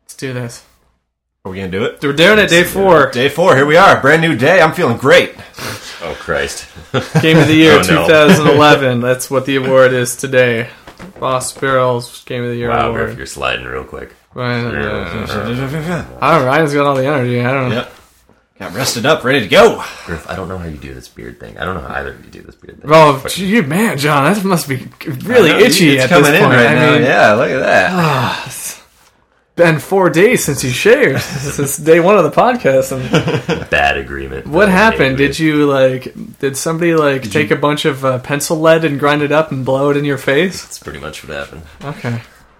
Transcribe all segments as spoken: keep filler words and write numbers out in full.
Let's do this. Are we going to do it? We're doing it, day four. Day four, here we are. Brand new day. I'm feeling great. Oh, Christ. Game of the Year Oh, no. twenty eleven. That's what the award is today. Boss Barrels Game of the Year Wow, award. Griff, you're sliding real quick. Ryan, uh, I don't, Ryan's got all the energy. I don't know. Yep. Got rested up, ready to go. Griff, I don't know how you do this beard thing. I don't know how either of you do this beard thing. Oh, But- gee, man, John, that must be really I know, itchy it's at coming this in point. right I now. mean, Yeah, look at that. ah, it's been four days since you shaved. Since day one of the podcast. And Bad agreement. what that I happened? made Did with- you like? Did somebody like take a bunch of uh, pencil lead and grind it up and blow it in your face? That's pretty much what happened. Okay.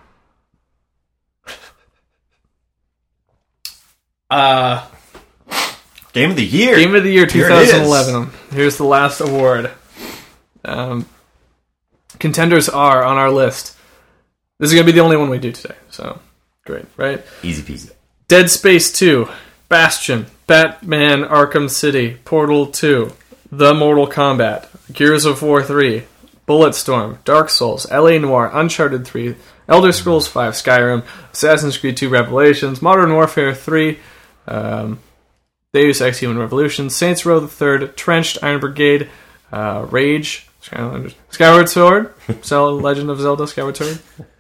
Uh, Game of the year. Game of the Year Here it is. twenty eleven. Here's the last award. Um, contenders are on our list. This is going to be the only one we do today, so great, right? Easy peasy. Dead Space two, Bastion, Batman Arkham City, Portal two, The Mortal Kombat, Gears of War three, Bulletstorm, Dark Souls, L A Noire, Uncharted three, Elder Scrolls five, Skyrim, Assassin's Creed two Revelations, Modern Warfare three, um, Deus Ex Human Revolution, Saints Row the third, Trenched, Iron Brigade, uh, Rage, Skylanders, Skyward Sword, Zelda, Legend of Zelda, Skyward Sword.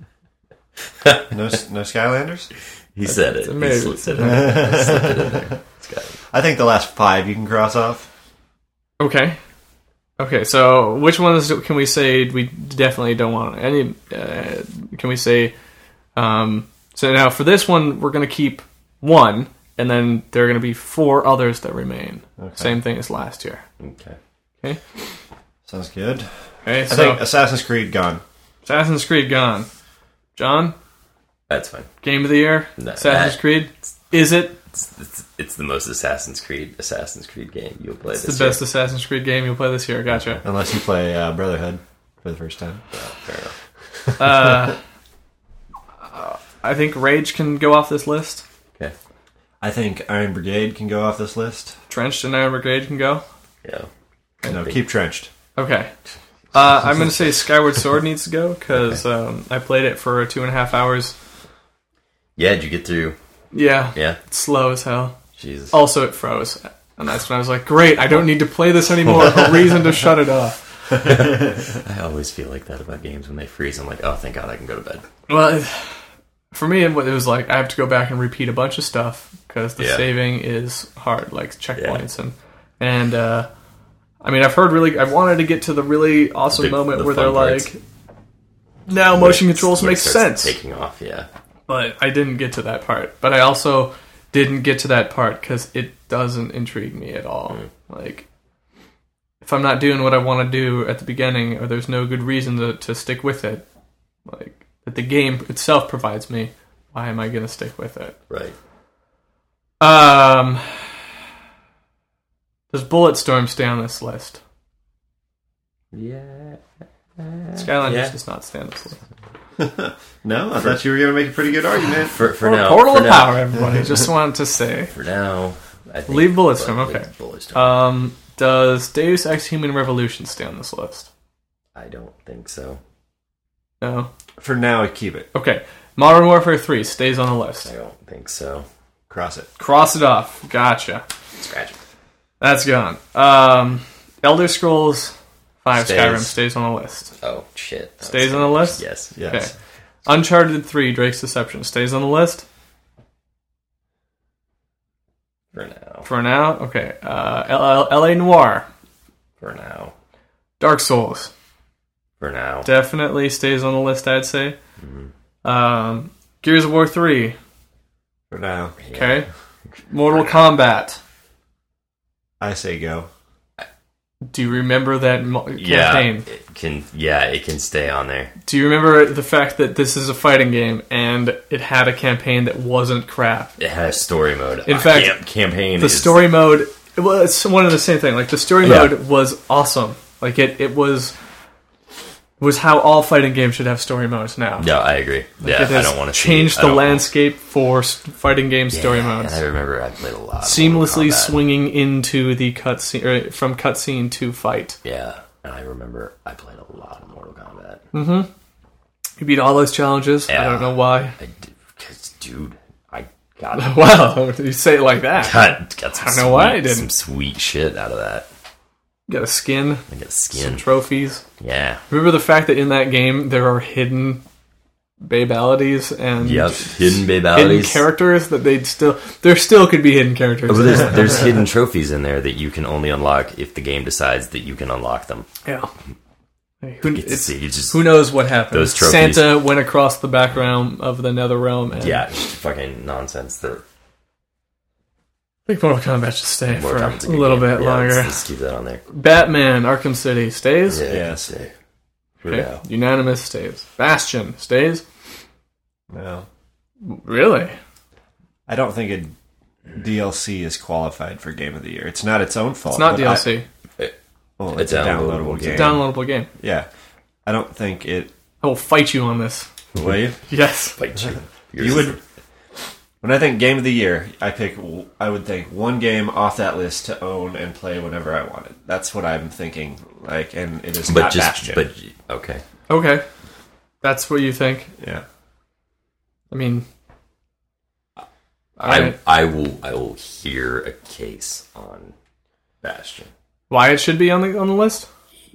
No, no Skylanders? He said it. He amazing. slipped it in there. Slipped it in there. It's got it. I think the last five you can cross off. Okay. Okay, so which ones can we say we definitely don't want? Any? Uh, can we say? Um, so now for this one, we're going to keep one, and then there are going to be four others that remain. Okay. Same thing as last year. Okay. Okay. Sounds good. Okay. I So think Assassin's Creed gone. Assassin's Creed gone. John, That's fine. Game of the Year. No, Assassin's that- Creed. Is it? It's, it's, it's the most Assassin's Creed Assassin's Creed game you'll play It's this the best year. Assassin's Creed game you'll play this year. Gotcha. Unless you play uh, Brotherhood for the first time. Yeah, fair enough. Uh, uh, I think Rage can go off this list. Okay. I think Iron Brigade can go off this list. Trenched and Iron Brigade can go. Yeah. No, think- keep trenched. Okay. Uh, I'm going to say Skyward Sword needs to go because um, I played it for two and a half hours. Yeah, did you get through? Yeah, Yeah. it's slow as hell. Jesus. Also, it froze. And that's when I was like, great, I don't need to play this anymore. A reason to shut it off. I always feel like that about games when they freeze. I'm like, oh, thank God I can go to bed. Well, for me, it was like I have to go back and repeat a bunch of stuff because the Yeah. saving is hard, like checkpoints. and And, uh, I mean, I've heard really, I wanted to get to the really awesome The- moment the where fun they're parts. like, now motion controls Where it make starts sense. Taking off, yeah. But I didn't get to that part. But I also didn't get to that part because it doesn't intrigue me at all. Mm. Like, if I'm not doing what I want to do at the beginning, or there's no good reason to, to stick with it, like, that the game itself provides me, why am I going to stick with it? Right. Um, does Bulletstorm stay on this list? Yeah. Skylanders yeah. does not stay on this list. No, I thought you were going to make a pretty good argument. For, for Or now. Portal for of now, Power, everybody. Just wanted to say. For now, I think Leave Bulletstorm, leave okay. Bulletstorm. Um, does Deus Ex Human Revolution stay on this list? I don't think so. No. For now, I keep it. Okay. Modern Warfare three stays on the list. I don't think so. Cross it. Cross it off. Gotcha. Scratch it. That's gone. Um, Elder Scrolls five Stays. Skyrim stays on the list. Oh, shit. Stays on the list? Yes. Yes. Okay. Uncharted three Drake's Deception stays on the list For now. for now. Okay. Uh, L- L A Noire. For now. Dark Souls For now. definitely stays on the list, I'd say. Mhm. Um, Gears of War three. For now, Yeah. Okay. Mortal Kombat. I say go. Do you remember that mo- Yeah, campaign? it can. Yeah, it can stay on there. Do you remember the fact that this is a fighting game and it had a campaign that wasn't crap? It has story mode. In Uh, fact, camp- campaign. The is, story mode, well, it's one of the same thing. Like the story Yeah. mode was awesome. Like it, it was was how all fighting games should have story modes now. Yeah, I agree. Like yeah, it has I don't want to change the landscape for s- fighting game yeah, story modes. And I remember I played a lot. of Seamlessly Mortal Kombat. swinging into the cutscene, or from cutscene to fight. Yeah, and I remember I played a lot of Mortal Kombat. Mm-hmm. You beat all those challenges. I Yeah. don't know why. I did, cause, dude, I got Wow, you say it like that. got, got some I don't know sweet, why I didn't. some sweet shit out of that. Got a skin, I got some skin. trophies. Yeah. Remember the fact that in that game there are hidden babalities and Yep. Hidden hidden babalities. characters that they'd still there still could be hidden characters. Oh, but there's, there's hidden trophies in there that you can only unlock if the game decides that you can unlock them. Yeah. Hey, who, Get to it's- see, you just, who knows what happened? Those trophies. Santa went across the back realm of the Nether Realm. And yeah, just fucking nonsense. That I think Mortal Kombat should stay Mortal for Kombat's a good little game. bit Yeah, longer. Let's, let's keep that on there. Batman Arkham City stays. Yeah, Yes. yeah. Okay. Yeah. Unanimous stays. Bastion stays. No. Really? I don't think a D L C is qualified for Game of the Year. It's not its own fault. It's not but D L C. I, well, It's it's, a downloadable downloadable game. game. Downloadable game. Yeah. I don't think it... I will fight you on this. Will you? Yes. Fight you. You would... When I think Game of the Year, I pick. I would think one game off that list to own and play whenever I wanted. That's what I'm thinking. Like, and it is but not just, Bastion. but okay. Okay. That's what you think. yeah. I mean, all I right. I will I will hear a case on Bastion. Why it should be on the on the list?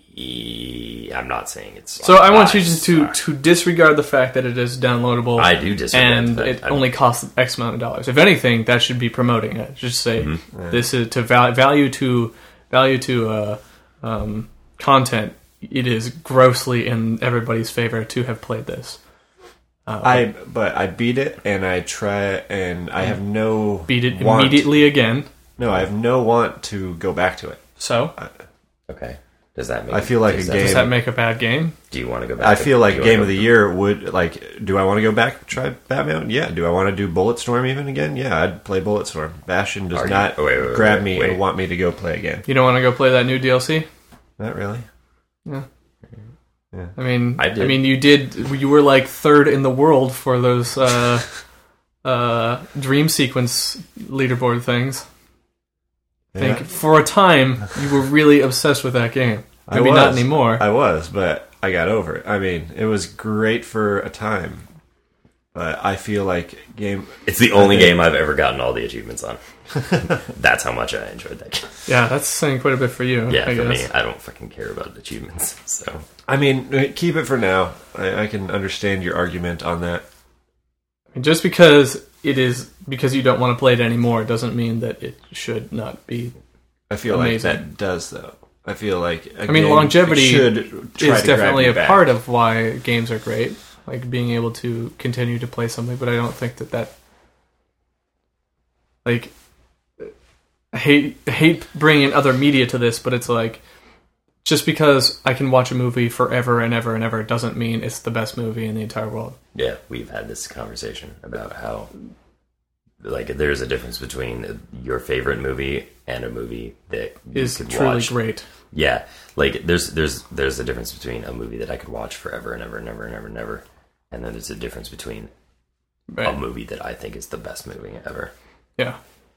E- I'm not saying it's. So I want you I'm just to, sorry. to disregard the fact that it is downloadable. I do disregard and the fact. it I'm- only costs X amount of dollars. If anything, that should be promoting it. Just say Mm-hmm. this is to val- value to value to uh, um, content. It is grossly in everybody's favor to have played this. Uh, I but I beat it and I try and I have no beat it want, immediately again. No, I have no want to go back to it. So Okay. Does that make? I feel like does a that- game- does that make a bad game? Do you want to go back? I to- feel like do you wanna Game go- of the Year would like. Do I want to go back and try Batman? Yeah. Do I want to do Bulletstorm even again? Yeah, I'd play Bulletstorm. Bastion does Are you- not oh, wait, wait, wait, grab wait, me wait. and want me to go play again. You don't want to go play that new D L C? Not really. Yeah. Yeah. I mean, I I, did. mean, you did. You were like third in the world for those uh, uh, dream sequence leaderboard things. I think Yeah. for a time you were really obsessed with that game. I Maybe not was. anymore. I was, but I got over it. I mean, it was great for a time, but I feel like game. It's the only game I've ever gotten all the achievements on. That's how much I enjoyed that game. Yeah, that's saying quite a bit for you. Yeah, I for guess. me, I don't fucking care about achievements. So I mean, keep it for now. I, I can understand your argument on that. I mean, just because it is because you don't want to play it anymore doesn't mean that it should not be. I feel Amazing. like that does though. I feel like a I mean, game longevity should try Is to grab definitely you a back. part of why games are great, like being able to continue to play something. But I don't think that that, like, I hate I hate bringing other media to this, but it's like just because I can watch a movie forever and ever and ever doesn't mean it's the best movie in the entire world. yeah, we've had this conversation about how like there's a difference between your favorite movie and a movie that you Is could truly watch. great. Yeah, like there's there's there's a difference between a movie that I could watch forever and ever and ever and ever and ever, and then there's a difference between a Right. movie that I think is the best movie ever. Yeah.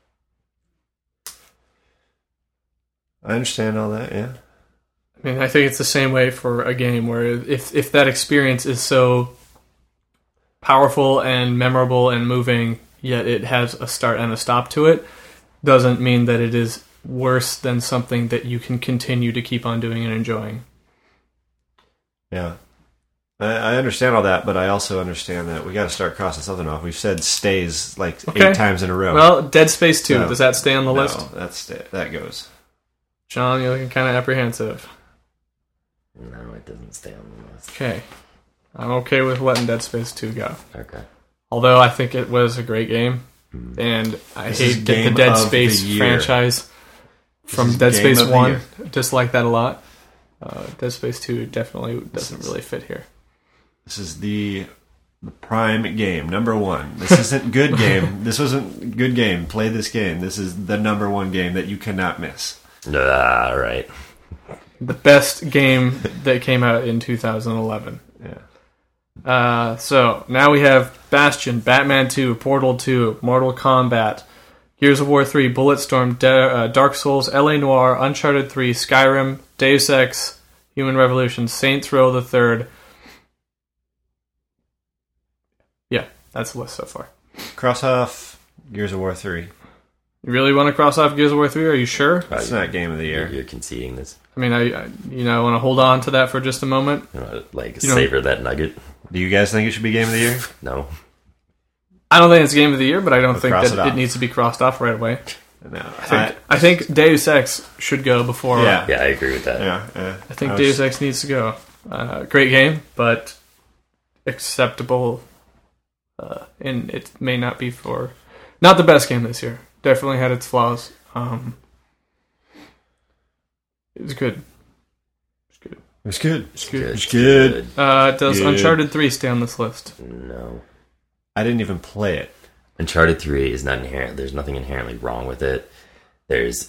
I understand all that. Yeah. I mean, I think it's the same way for a game where if if that experience is so powerful and memorable and moving, yet it has a start and a stop to it, doesn't mean that it is worse than something that you can continue to keep on doing and enjoying. Yeah. I, I understand all that, but I also understand that we got to start crossing something off. We've said stays like Okay. eight times in a row. Well, Dead Space two, No. does that stay on the no, list? that's that goes. John, you're looking kind of apprehensive. No, it doesn't stay on the list. Okay. I'm okay with letting Dead Space two go. Okay. Although I think it was a great game, and I This is hate that the game Dead of Space the year. franchise from is Dead game Space of the one year. dislike that a lot. Uh, Dead Space two definitely doesn't really fit here. This is the the prime game, number one. This isn't good game. This wasn't good game. Play this game. This is the number one game that you cannot miss. Ah, all right. The best game that came out in two thousand eleven. Yeah. Uh, so now we have Bastion, Batman two, Portal two, Mortal Kombat, Gears of War three, Bulletstorm, De- uh, Dark Souls, L A Noire, Uncharted three, Skyrim, Deus Ex, Human Revolution, Saints Row the Third. Yeah, that's the list so far. Cross off Gears of War three. You really want to cross off Gears of War three? Are you sure? It's not game of the You're, year. you're conceding this. I mean, I, I you know, want to hold on to that for just a moment. You know, like, You know- savor that nugget. Do you guys think it should be game of the year? No. I don't think it's game of the year, but I don't We'll think cross that it it, off. needs to be crossed off right away. No. I think, I think Deus Ex should go before. Yeah. Yeah, I agree with that. yeah, yeah. I think was- Deus Ex needs to go. Uh, great game, but acceptable. Uh, and it may not be for not the best game this year. Definitely had its flaws. Um, it was good. It was good. It was good. It's good. It's good. Uh, does Good. Uncharted three stay on this list? No. I didn't even play it. Uncharted three is not inherent. There's nothing inherently wrong with it. There's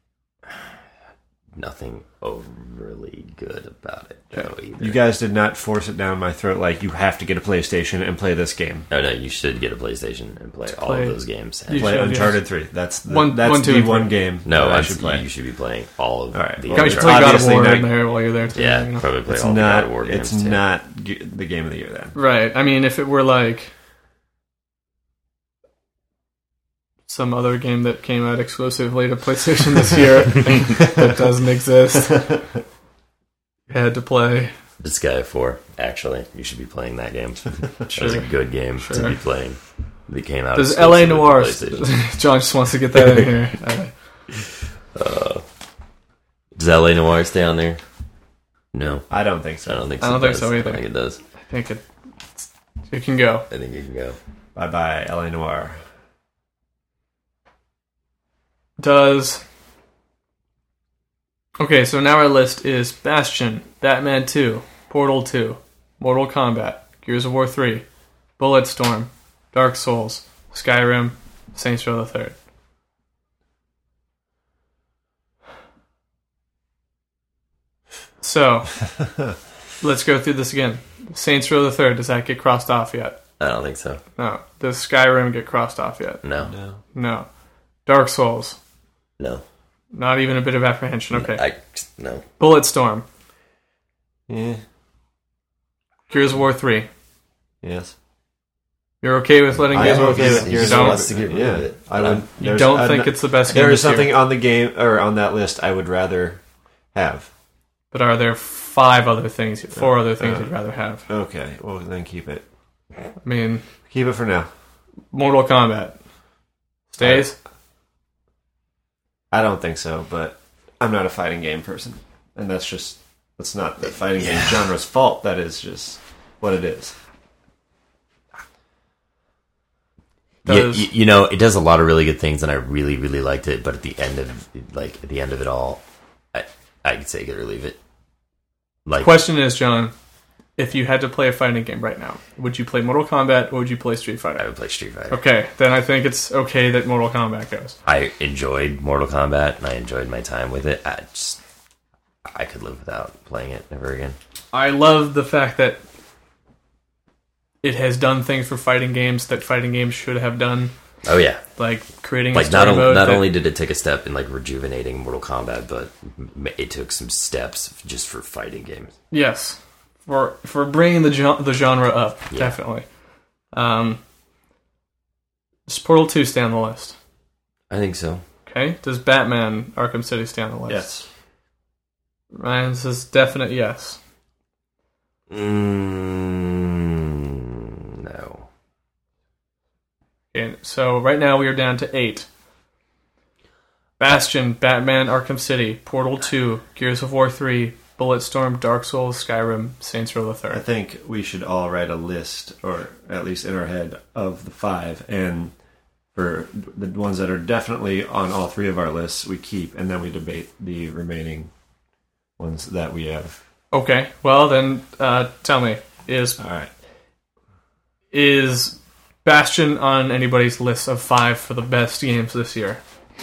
nothing overly good about it, though, either. You guys did not force it down my throat like you have to get a PlayStation and play this game. No, no, you should get a PlayStation and play all play- of those games. You Play should, Uncharted yes. three. That's the, One- that's one, two, the and one three. game No, that I I should play. You should be playing all of All right. the Well, Probably should Uncharted. play God of obviously War not- in there while you're there too. Yeah, you know? probably play It's all the God not. of War It's games, too. not g- the game of the year then. Right. I mean, if it were like some other game that came out exclusively to PlayStation this year that doesn't exist, you had to play. Disgaea four, actually. You should be playing that game. That Sure. was a good game to Sure. be playing. That came out Does L A exclusively Noir? for PlayStation. John just wants to get that in here. Uh, Does L A Noir stay on there? No, I don't think I so. don't think I so. don't think It so does. either. I think it does. I think it it can go. I think it can go. Bye bye, L A Noir. Does okay? So now our list is Bastion, Batman two, Portal two, Mortal Kombat, Gears of War three, Bulletstorm, Dark Souls, Skyrim, Saints Row the Third. So let's go through this again. Saints Row the Third. Does that get crossed off yet? I don't think so. No. Does Skyrim get crossed off yet? No, No. No. Dark Souls. no. Not even a bit of apprehension. Okay. I no. Bulletstorm. Yeah. Gears of War three. Yes. You're okay with letting I Gears am of War okay three? with You Gears of War. don't, Wants to get rid yeah. of it. I would. you there's- don't I'm think not- it's the best game There is this year. something on the game or on that list I would rather have. But are there five other things, four other things Uh, you'd rather have? Okay. Well, then keep it. I mean, Keep it for now. Mortal Kombat. Stays? I don't think so, but I'm not a fighting game person, and that's just that's not the fighting game Yeah. genre's fault. That is just what it is. Yeah, Does- you, you know, it does a lot of really good things, and I really, really liked it. But at the end of like at the end of it all, I I could take it or leave it. Like Question is, John, if you had to play a fighting game right now, would you play Mortal Kombat or would you play Street I Fighter? would play Street Fighter. Okay, then I think it's okay that Mortal Kombat goes. I enjoyed Mortal Kombat, and I enjoyed my time with it. I just I could live without playing it ever again. I love the fact that it has done things for fighting games that fighting games should have done, Oh yeah, like creating a like story not only mode. not that- only did it take a step in like rejuvenating Mortal Kombat, but m- it took some steps just for fighting games. Yes, for for bringing the gen- the genre up, Yeah. definitely. Um, does Portal two stay on the list? I think so. Okay. Does Batman Arkham City stay on the list? Yes. Ryan says definite yes. Mm, no. Okay, so right now we are down to eight. Bastion, Batman Arkham City, Portal two, Gears of War three, Bulletstorm, Dark Souls, Skyrim, Saints Row the I Third. think we should all write a list, or at least in our head, of the five, and for the ones that are definitely on all three of our lists, we keep, and then we debate the remaining ones that we have. Okay, well then, uh, tell me, is All right. is Bastion on anybody's list of five for the best games this year?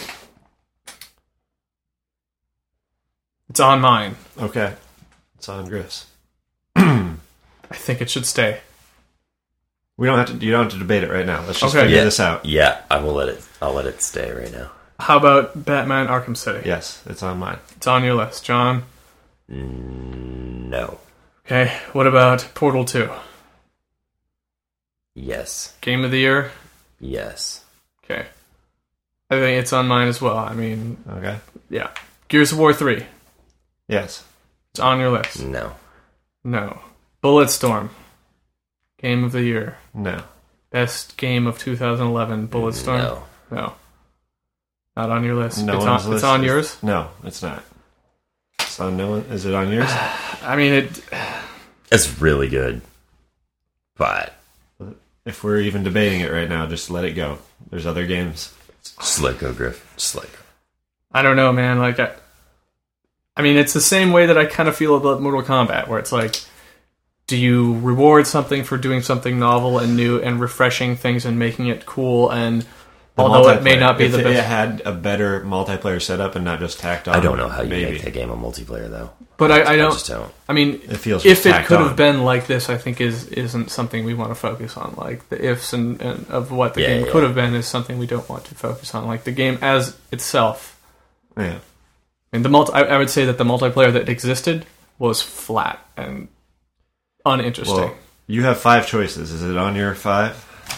It's on mine. Okay. It's on Griff's. I think it should stay. We don't have to. You don't have to debate it right now. Let's just Okay. figure Yeah. this out. Yeah, I will let it. I'll let it stay right now. How about Batman Arkham City? Yes, it's on mine. It's on your list, John. Mm, no. Okay, what about Portal two? Yes. Game of the year? Yes. Okay. I think it's on mine as well. I mean, Okay. yeah. Gears of War three. Yes. It's on your list. No. No. Bulletstorm. Game of the year. No. Best game of two thousand eleven. Bulletstorm. No. No. Not on your list. No it's one's on, list it's on is- yours? No, it's not. It's on no one. Is it on yours? I mean, it. It's really good. But If we're even debating it right now, just let it go. There's other games. just let go, Griff. Just let go. I don't know, man. Like, I, I mean, it's the same way that I kind of feel about Mortal Kombat, where it's like, do you reward something for doing something novel and new and refreshing things and making it cool? And The although it may multiplayer. not be if the it best, had a better multiplayer setup and not just tacked on. I don't know how you maybe. make that game a multiplayer, though. but I, I I don't. just don't. I mean, It feels if it tacked could on. have been like this, I think is isn't something we want to focus on. Like the ifs and, and of what the Yeah, game yeah. could have been is something we don't want to focus on. Like the game as itself. Yeah. And the multi, I, I would say that the multiplayer that existed was flat and uninteresting. Well, you have five choices. Is it on your five?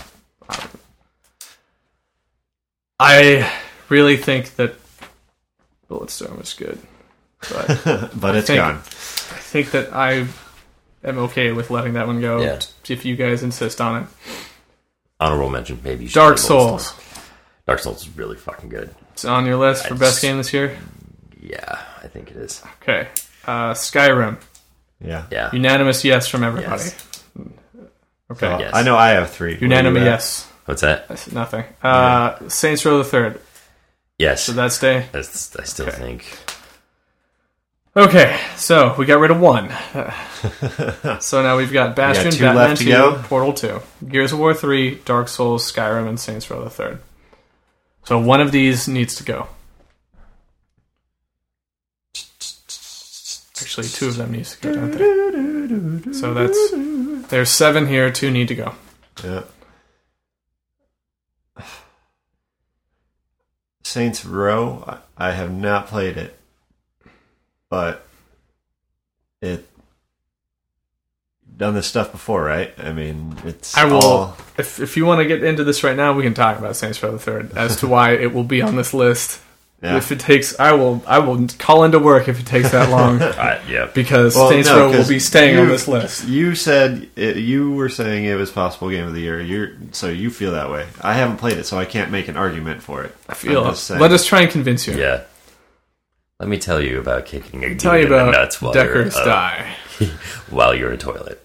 I really think that Bulletstorm is good, but But I it's think- gone. I think that I am okay with letting that one go Yeah. if you guys insist on it. Honorable mention, maybe you should Dark play Souls. Bulletstorm. Dark Souls is really fucking good. It's on your list for I best just- game this year. Yeah, I think it is. Okay, uh, Skyrim. Yeah. Yeah. Unanimous yes from everybody. Yes. Okay, Well, Yes. I know I have three. What do unanimous you have? yes. What's that? That's nothing. Uh, Saints Row the Third. Yes. Did that stay? That's, I still Okay. think. Okay, so we got rid of one. So now we've got Bastion, two Batman left to two, go. Portal two, Gears of War three, Dark Souls, Skyrim, and Saints Row the Third. So one of these needs to go. Actually, two of them needs to go, don't they? So that's there's seven here. Two need to go. Yeah. Saints Row, I I have not played it, but it done this stuff before, right? I mean, it's I will. all- If if you want to get into this right now, we can talk about Saints Row the Third as to why it will be on this list. yeah. If it takes, I will I will call into work if it takes that long. Uh, yeah. Because Well, Saints no, Row will 'cause be staying you- on this list. You said it, you were saying it was possible game of the year. You're so you feel that way. I haven't played it, so I can't make an argument for it. I feel. I'm just saying. Let us try and convince you. Yeah. Let me tell you about kicking a dude Tell you in the about nuts while Decker's you're, uh, Die. while you're in a toilet.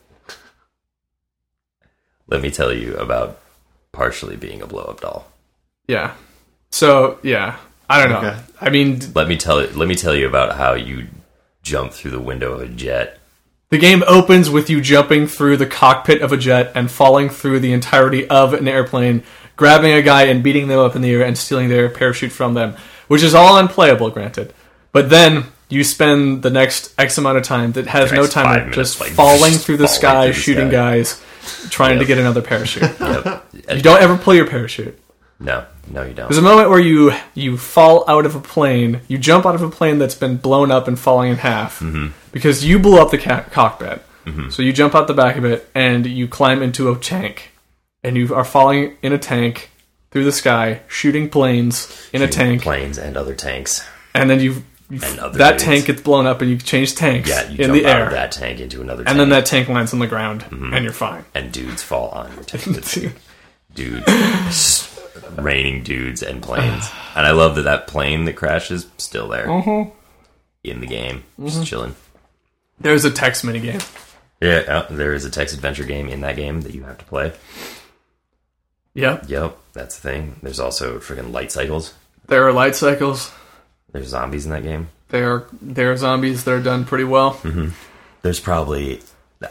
Let me tell you about partially being a blow-up doll. Yeah. So yeah, I don't know. Okay. I mean, d- Let me tell let me tell you about how you jump through the window of a jet. the game opens with you jumping through the cockpit of a jet and falling through the entirety of an airplane, grabbing a guy and beating them up in the air and stealing their parachute from them, which is all unplayable, granted. But then you spend the next X amount of time that has The no next five timer minutes, just like, falling just through the falling sky, through the shooting sky. guys, trying to Yep. get another parachute. Yep. You don't ever pull your parachute. No, no, you don't. There's a moment where you you fall out of a plane, you jump out of a plane that's been blown up and falling in half Mm-hmm. because you blew up the ca- cockpit. So you jump out the back of it and you climb into a tank, and you are falling in a tank through the sky, shooting planes in a tank, Planes and other tanks. and then you you- And other that dudes. tank gets blown up and you change tanks Yeah, you in jump the out air, of that tank into another tank. and then that tank lands on the ground, Mm-hmm. and you're fine. and dudes fall on your tank. It's dudes, s- raining dudes and planes. And I love that that plane that crashes still there in the game, just chilling. There's a text minigame. Yeah, uh, there is a text adventure game in that game that you have to play. Yep, Yep, that's the thing. There's also freaking light cycles. there are light cycles. There's zombies in that game. There are there are zombies that are done pretty well. There's probably uh,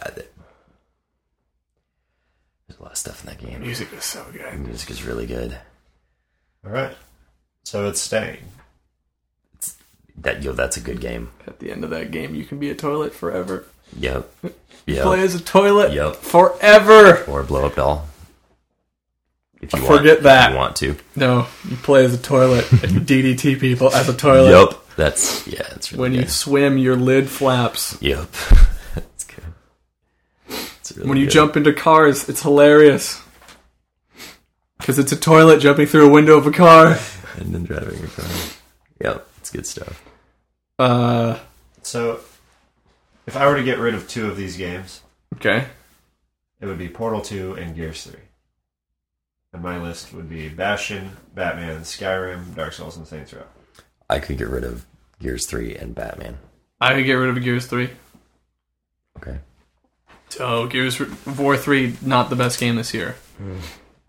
there's a lot of stuff in that game. Music is so The good. music is really good. All right. So it's staying. That yo, that's a good game. At the end of that game, you can be a toilet forever. Yep. Play Yep. as a toilet Yep. forever. Or a blow up doll. If you Forget want, if that. you want to. No, you play as a toilet and you D D T people as a toilet. Yep. That's yeah. It's really When you good. swim, your lid flaps. Yep. That's good. It's really When you good. jump into cars, it's hilarious. Because it's a toilet jumping through a window of a car. And then driving a car. Yep, it's good stuff. Uh, So, if I were to get rid of two of these games, okay. it would be Portal two and Gears three. And my list would be Bastion, Batman, Skyrim, Dark Souls, and Saints Row. I could get rid of Gears three and Batman. I could get rid of Gears three. Okay. So, Gears of War three, not the best game this year. Mm.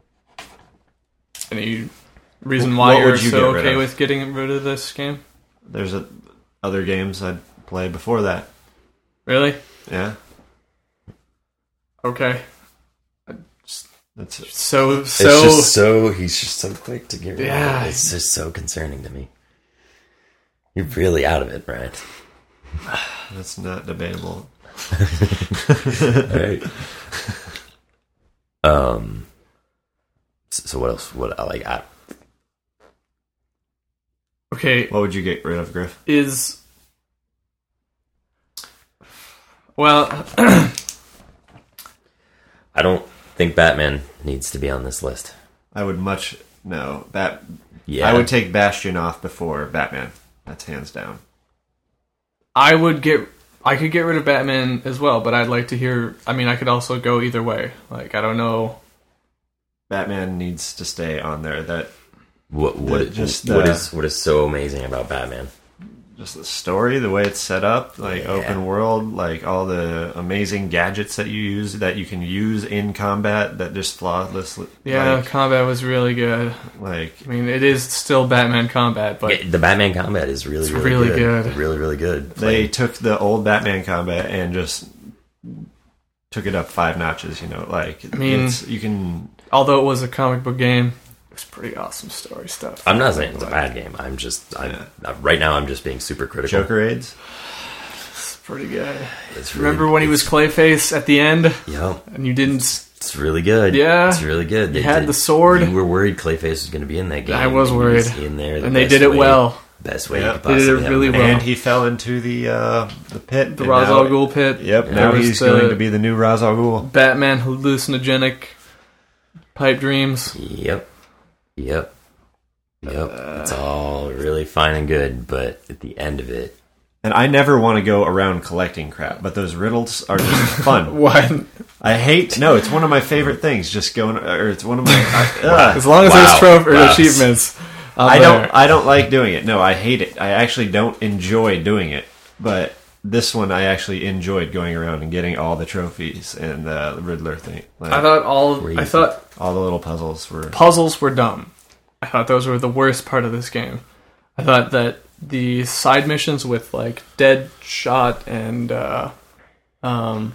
Any reason why What you're would you so get rid okay of? with getting rid of this game? There's a, other games I'd play before that. Really? Yeah, Okay. that's it. So, It's so... just so he's just so quick to get rid Yeah. of it. It's just so concerning to me. You're really out of it, Brian. That's not debatable. Right. Um. So so what else? What I like? I, Okay, What would you get rid of, Griff? is... Well, I don't think Batman needs to be on this list. I would much no Bat. Yeah, I would take Bastion off before Batman. That's hands down. I would get... I could get rid of Batman as well, but I'd like to hear... I mean, I could also go either way. Like, I don't know... Batman needs to stay on there. That What what The- just what the- is what is so amazing about Batman? just the story, the way it's set up, like Yeah. open world, like all the amazing gadgets that you use that you can use in combat that just flawlessly. Yeah, like, combat was really good. like I mean, it is still Batman combat, but... Yeah, the Batman combat is really It's really, really good. good. Really really good. they Like, took the old Batman combat and just took it up five notches. You know, like I mean- it's, you can. Although it was a comic book game, it was pretty awesome story stuff. I'm not saying it's a bad game. I'm just I'm Yeah. right now. I'm just being super critical. Joker aids. It's pretty good. It's really, Remember when he was Clayface at the end, Yeah, and you didn't... it's really good. Yeah. it's really good. You had the sword. You were worried Clayface was going to be in that game. I was and he worried. in there, the And they best did it way- well. Best way Yeah. you could They did possibly it have really him. well. And he fell into the uh, the pit. The and Ra's now- al Ghul pit. Yep. Yeah. Now There was he's the- going to be the new Ra's al Ghul. Batman hallucinogenic pipe dreams. Yep. Yep. Yep. Uh, it's all really fine and good, but at the end of it, And I never want to go around collecting crap, but those riddles are just fun. What? I hate. No, it's one of my favorite things. Just going, or it's one of my. I, ugh. As long as Wow. there's trophy or Wow. achievements. out I don't. there. I don't like doing it. No, I hate it. I actually don't enjoy doing it. But this one, I actually enjoyed going around and getting all the trophies and uh, the Riddler thing. Like, I thought all. Crazy. I thought all the little puzzles were. puzzles were dumb. I thought those were the worst part of this game. I thought that the side missions with like Deadshot and uh, um,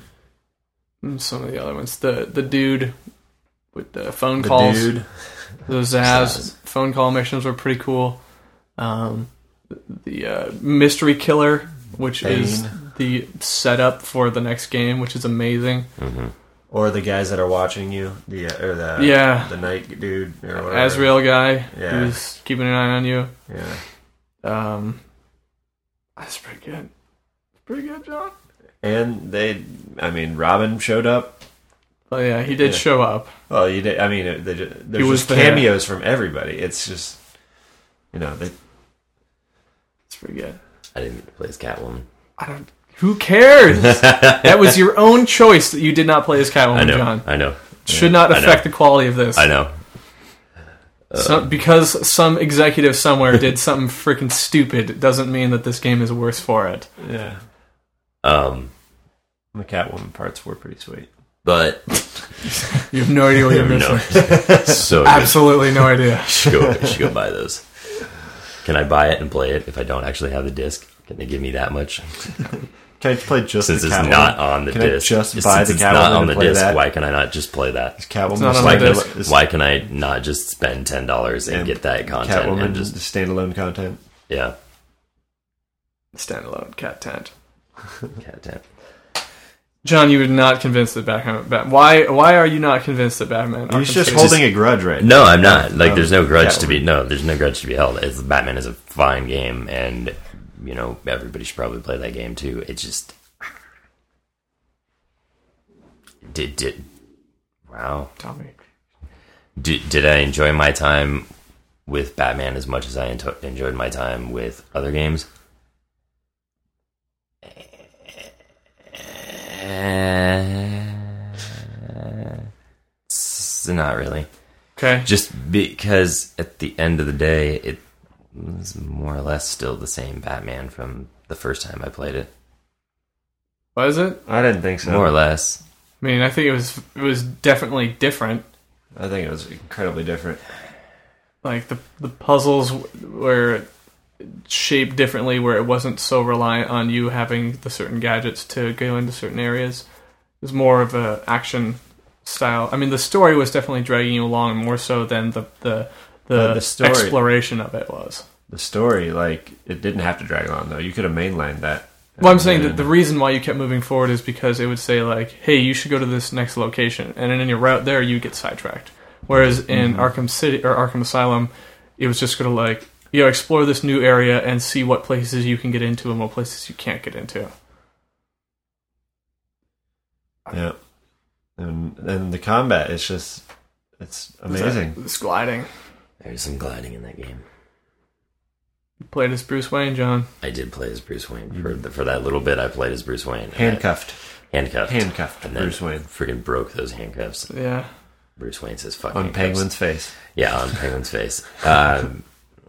some of the other ones, the the dude with the phone The calls, dude. those Zaz Zaz. phone call missions were pretty cool. Um, the uh, mystery killer, which is Bane. the setup for the next game, which is amazing. Or the guys that are watching you, the uh, or the Yeah. the night dude or whatever. Azrael guy Yeah. who's keeping an eye on you. Yeah. Um, that's pretty good. Pretty good, John. And they, I mean, Robin showed up. Oh yeah, he did Yeah. show up. Well, you did. I mean, it- they, ju- there's was just there. cameos from everybody. It's just, you know, they, It's pretty good. I didn't get to play as Catwoman. I don't. Who cares? That was your own choice that you did not play as Catwoman, I know. John. I know. Should not I know. affect the quality of this. I know. Some, because some executive somewhere did something freaking stupid doesn't mean that this game is worse for it. yeah. Um, The Catwoman parts were pretty sweet. but You have no idea what you're no, missing. so good. Absolutely no idea. should go, should go buy those. Can I buy it and play it if I don't actually have the disc? Can they give me that much? Can I play just Since the it's Catwoman? not on the Can disc, I just since buy the it's Catwoman not on and the play disc, that? why can I not just play that? Catwoman not on why the can- disc. is Why can I not just spend ten dollars and And get that content Catwoman and just just standalone content? yeah, Standalone cat tent. cat tap. John, you were not convinced that Batman. Bat- why? Why are you not convinced that Batman? He's Arkham just City- holding a grudge right No, I'm not. Like, Um, there's no grudge to be Catwoman. no. There's no grudge to be held. It's, Batman is a fine game, and you know everybody should probably play that game too. It just did did wow. Tommy. Did, did I enjoy my time with Batman as much as I ento- enjoyed my time with other games? Uh, not really. Okay. Just because at the end of the day, it was more or less still the same Batman from the first time I played it. Was it? I didn't think so. More or less. I mean, I think it was it was definitely different. I think it was incredibly different. Like the the puzzles were shaped differently, where it wasn't so reliant on you having the certain gadgets to go into certain areas. It was more of a action style. I mean, the story was definitely dragging you along more so than the the the, the story, exploration of it was. The story, like, it didn't have to drag on though. You could have mainlined that. Well, I'm saying that the reason why you kept moving forward is because it would say, like, hey, you should go to this next location. And then in your route there, you get sidetracked. Whereas in mm-hmm. Arkham City or Arkham Asylum, it was just going to, like, you know, explore this new area and see what places you can get into and what places you can't get into. Yeah. And, and the combat is just, it's amazing. It's gliding. There's some gliding in that game. You played as Bruce Wayne, John. I did play as Bruce Wayne. For the, for that little bit, I played as Bruce Wayne. Handcuffed. I, handcuffed. Handcuffed and Bruce Wayne. Freaking broke those handcuffs. Yeah. Bruce Wayne says fuck On handcuffs. Penguin's face. Yeah, on Penguin's face. Um,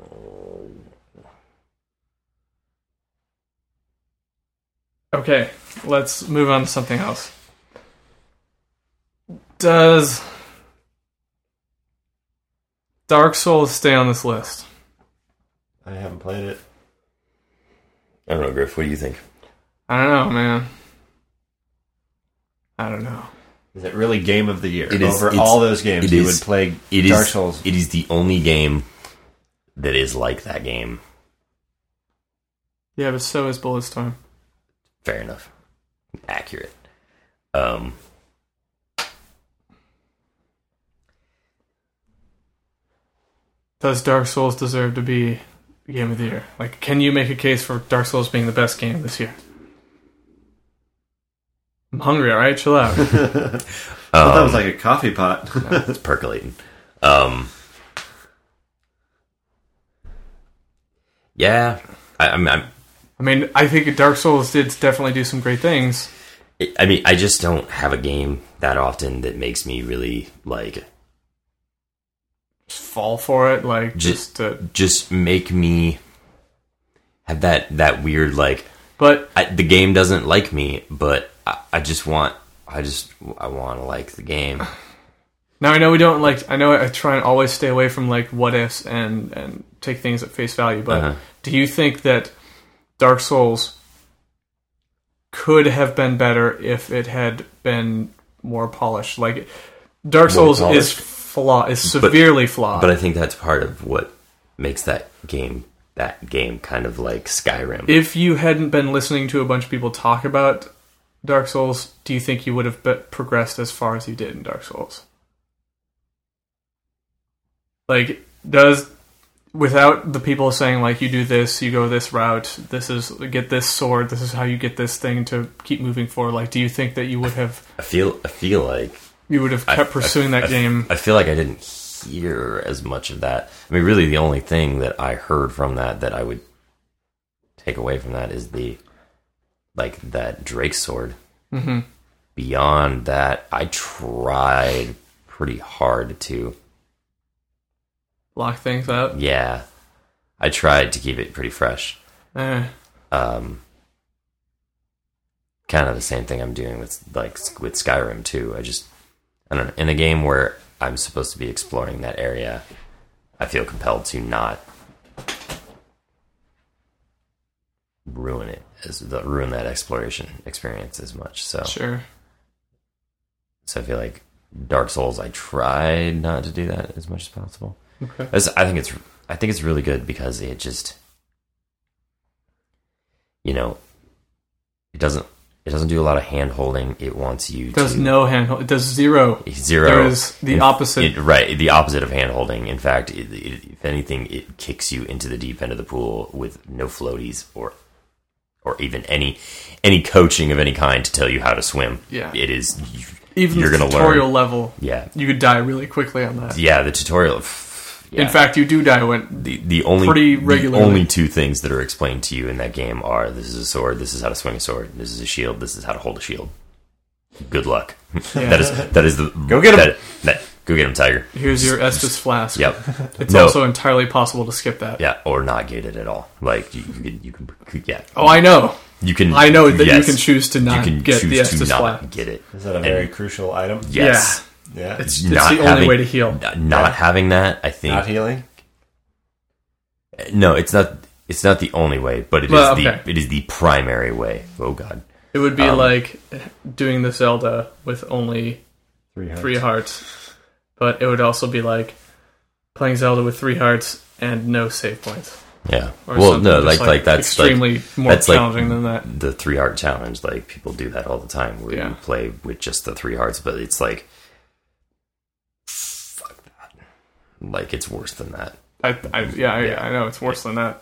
okay, let's move on to something else. Does Dark Souls stay on this list? I haven't played it. I don't know, Griff. What do you think? I don't know, man. I don't know. Is it really game of the year? It is, Over all those games, you would play it Dark is, Souls. It is the only game that is like that game. Yeah, but so is Bulletstorm. Fair enough. Accurate. Um... Does Dark Souls deserve to be game of the year? Like, can you make a case for Dark Souls being the best game this year? I'm hungry, alright? Chill out. I thought that was like a coffee pot. No, it's percolating. Um, yeah. I, I, mean, I'm, I mean, I think Dark Souls did definitely do some great things. I mean, I just don't have a game that often that makes me really, like... Just fall for it, like, just... Just, to, just make me have that, that weird, like... But... I, the game doesn't like me, but I, I just want... I just... I want to like the game. Now, I know we don't, like... I know I try and always stay away from, like, what-ifs and, and take things at face value, but uh-huh. do you think that Dark Souls could have been better if it had been more polished? Like, Dark Souls More is... Flaw is severely but, flawed. But I think that's part of what makes that game that game kind of like Skyrim. If you hadn't been listening to a bunch of people talk about Dark Souls, do you think you would have be- progressed as far as you did in Dark Souls? Like, does without the people saying like you do this, you go this route, this is get this sword, this is how you get this thing to keep moving forward. Like, do you think that you would have? I feel I feel like. You would have kept I, pursuing I, that I, game. I feel like I didn't hear as much of that. I mean, really, the only thing that I heard from that that I would take away from that is the, like, that Drake sword. Mm-hmm. Beyond that, I tried pretty hard to... Lock things up? Yeah. I tried to keep it pretty fresh. Eh. Um... Kind of the same thing I'm doing with, like, with Skyrim, too. I just... I don't know, in a game where I'm supposed to be exploring that area, I feel compelled to not ruin it, as the, ruin that exploration experience as much. So, sure. So I feel like Dark Souls, I tried not to do that as much as possible. Okay. As, I think it's, I think it's really good because it just, you know, it doesn't. It doesn't do a lot of hand holding. It wants you it does to... no hand hold. It does zero. Zero. There is the in, opposite. It, right, the opposite of hand holding. In fact, it, it, if anything, it kicks you into the deep end of the pool with no floaties or or even any any coaching of any kind to tell you how to swim. Yeah. It is... even you're the going to tutorial learn. level, Yeah. you could die really quickly on that. Yeah, the tutorial. Yeah. In fact, you do die when the the only pretty the regularly. only two things that are explained to you in that game are this is a sword, this is how to swing a sword, this is a shield, this is how to hold a shield. Good luck. Yeah. that is that is the Go get him. that, that, go get him, Tiger. Here's your Estus flask. Yep. It's No. also entirely possible to skip that. Yeah, or not get it at all. Like you, you can you can yeah. Oh, I know. You can. I know that yes, you can choose to not you can get choose the Estus to not flask. get it. Is that a very crucial item? Yes. Yeah. It's, it's Not the only having- way to heal. Not, not having that, I think. Not healing? No, it's not. It's not the only way, but it is Well, okay. the it is the primary way. Oh God. It would be Um, like doing the Zelda with only Three hearts. three hearts. But it would also be like playing Zelda with three hearts and no save points. Yeah. Or Well, something no, just, like like that's extremely like, more that's like challenging than that. the three heart challenge. Like people do that all the time, where Yeah. you play with just the three hearts, but it's like, fuck that. Like it's worse than that. I, I yeah, I, Yeah. I know it's worse than that.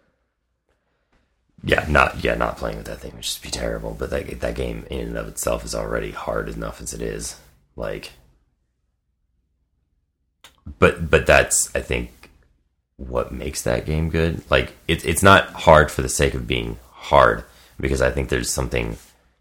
Yeah, not yeah, not playing with that thing would just be terrible. But that that game in and of itself is already hard enough as it is. Like, but but that's I think what makes that game good. Like it's it's not hard for the sake of being hard, because I think there's something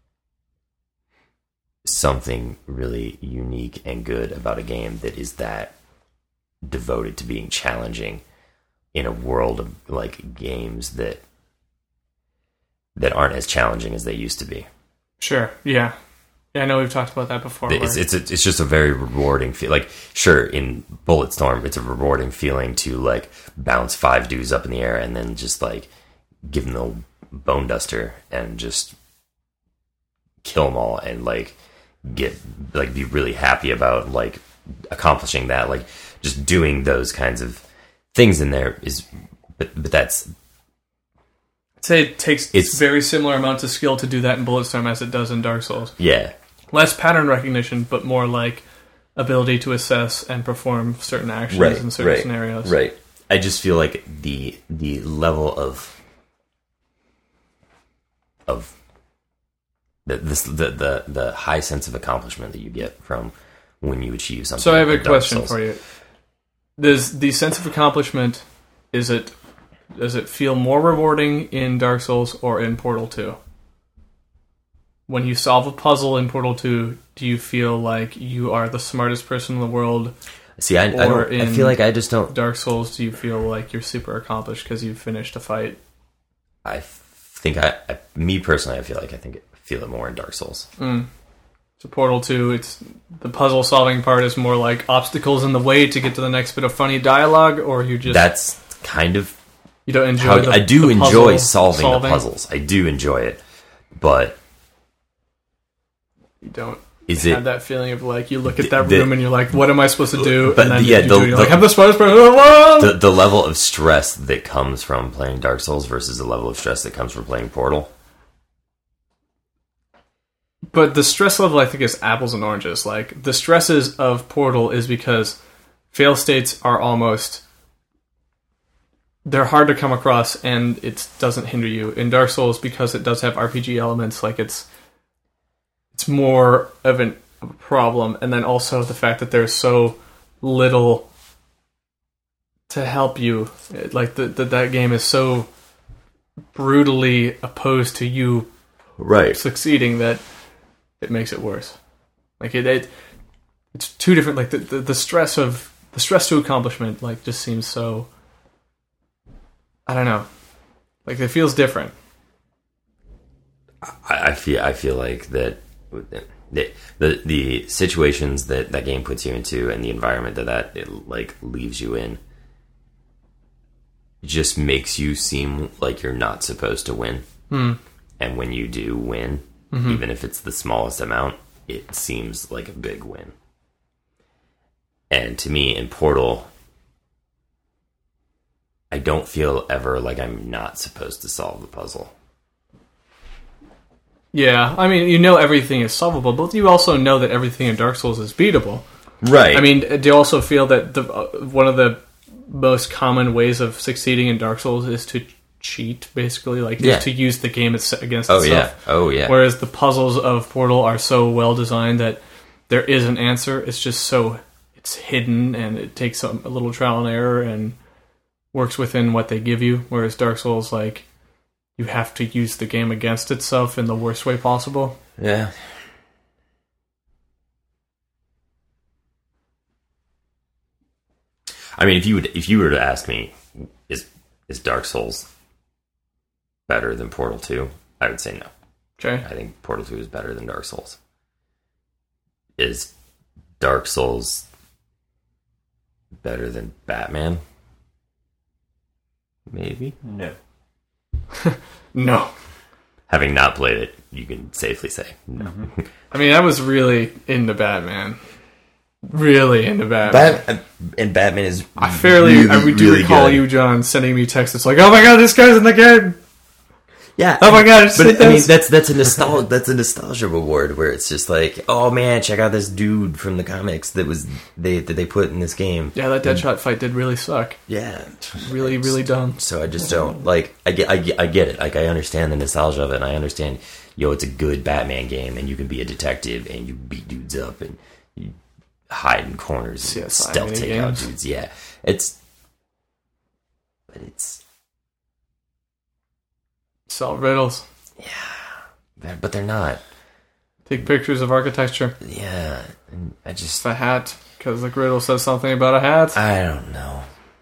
something really unique and good about a game that is that devoted to being challenging in a world of like games that that aren't as challenging as they used to be. Sure, yeah. Yeah, I know we've talked about that before. It's where- it's a, it's just a very rewarding feel. Like sure, in Bulletstorm, it's a rewarding feeling to like bounce five dudes up in the air and then just like give them the bone duster and just kill them all and like get like be really happy about like accomplishing that. Like just doing those kinds of things in there is, but but that's I'd say it takes It's- very similar amounts of skill to do that in Bulletstorm as it does in Dark Souls. yeah. Less pattern recognition, but more like ability to assess and perform certain actions in certain scenarios. Right. I just feel like the the level of of the this the, the the high sense of accomplishment that you get from when you achieve something. So I have a in Dark question Souls. for you. Does the sense of accomplishment, is it does it feel more rewarding in Dark Souls or in Portal two? When you solve a puzzle in Portal two, do you feel like you are the smartest person in the world? See, I, I Or don't. I in- feel like I just don't. Dark Souls, do you feel like you're super accomplished because you've finished a fight? I think I, I, me personally, I feel like I think I feel it more in Dark Souls. Mm. So Portal two, it's the puzzle solving part is more like obstacles in the way to get to the next bit of funny dialogue, or you just That's kind of you don't enjoy. how the, I do the enjoy puzzle solving, solving. the puzzles. I do enjoy it, but You don't is have it? that feeling of like you look at that the- room and you're like, what am I supposed to do? But and then yeah, you the- do, you're the- like, I'm the smartest person in the world. The, the level of stress that comes from playing Dark Souls versus the level of stress that comes from playing Portal. But the stress level, I think, is apples and oranges. Like, the stresses of Portal is because fail states are almost... They're hard to come across, and it doesn't hinder you. In Dark Souls, because it does have R P G elements, like, it's it's more of, an, of a problem. And then also the fact that there's so little to help you. It- Like, the, the, that game is so brutally opposed to you Right. succeeding that it makes it worse. Like it, it it's two different. Like the, the the stress of the stress to accomplishment, like just seems so. I don't know. Like it feels different. I, I feel I feel like that the, the the situations that that game puts you into and the environment that that it like leaves you in just makes you seem like you're not supposed to win. Hmm. And when you do win, Mm-hmm. even if it's the smallest amount, it seems like a big win. And to me, in Portal, I don't feel ever like I'm not supposed to solve the puzzle. Yeah, I mean, you know everything is solvable, but you also know that everything in Dark Souls is beatable. Right. I mean, do you also feel that the uh, one of the most common ways of succeeding in Dark Souls is to cheat, basically, like Yeah. is to use the game it's- against oh itself? yeah. Oh yeah. Whereas the puzzles of Portal are so well designed that there is an answer. It's just so it's hidden, and it takes a, a little trial and error and works within what they give you. Whereas Dark Souls, like, you have to use the game against itself in the worst way possible. Yeah. I mean, if you would, if you were to ask me, is is Dark Souls better than Portal two? I would say no. Okay. I think Portal two is better than Dark Souls. Is Dark Souls better than Batman? Maybe. No. No. Having not played it, you can safely say no. Mm-hmm. I mean, I was really into Batman. Really into Batman. Bat- and Batman is I fairly, really, I do really recall good. you, John, sending me texts. It's like, oh my god, this guy's in the game. Yeah. Oh my god, it's But I mean, that's that's a nostalgia that's a nostalgia reward where it's just like, oh man, check out this dude from the comics that was they that they put in this game. Yeah, that Deadshot fight did really suck. Yeah. Really, really dumb. So I just don't like. I get, I get, I get it. Like I understand the nostalgia of it, and I understand. Yo, it's a good Batman game, and you can be a detective, and you beat dudes up, and you hide in corners, C and S I stealth take out minigames. dudes. Yeah, it's, but it's Solve riddles. they're- but they're not. Take pictures of architecture. Yeah, and I It's just, the hat, because the riddle says something about a hat. I don't know.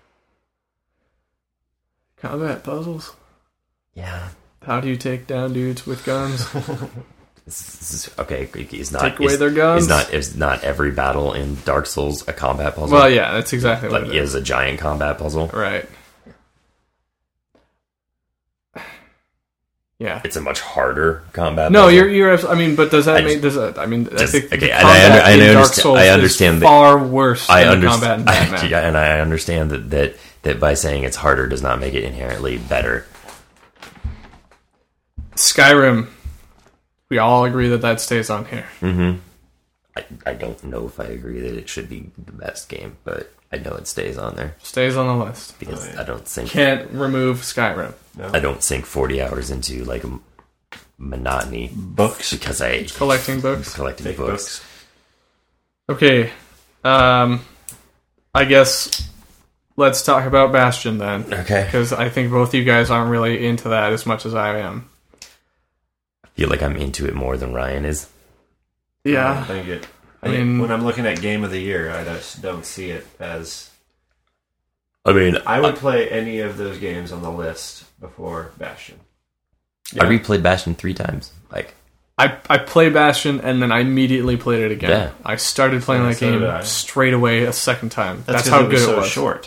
Combat puzzles. Yeah, How do you take down dudes with guns? this, this is okay. It's not Take away is, their guns? Is not is not every battle in Dark Souls a combat puzzle? Well, yeah, that's exactly what like it is. is a giant combat puzzle. Right. Yeah. It's a much harder combat. No, puzzle. you're you're. abs- I mean, but does that I make just- does that? I mean, I just- think okay, the and I combat under- I in Dark understand- Souls I understand is that- far worse I than the combat in understand, Batman. yeah, and I understand that, that that by saying it's harder does not make it inherently better. Skyrim. We all agree that that stays on here. Mm-hmm. I, I don't know if I agree that it should be the best game, but I know it stays on there Stays on the list. because Oh, yeah. I don't think Can't remove Skyrim. No. I don't sink forty hours into like a monotony Books. because I Collecting books. collecting Fake books. books. Okay. Um, I guess let's talk about Bastion then, Okay, because I think both you guys aren't really into that as much as I am. I feel like I'm into it more than Ryan is. I Yeah. think it. I I mean- mean, when I'm looking at Game of the Year, I just don't see it as. I mean, I would play any of those games on the list before Bastion. I replayed Bastion three times. Like, I, I played Bastion and then I immediately played it again. Yeah. I started playing Yeah, that so game did I. straight away a second time. That's, 'cause how it was good so it was. short.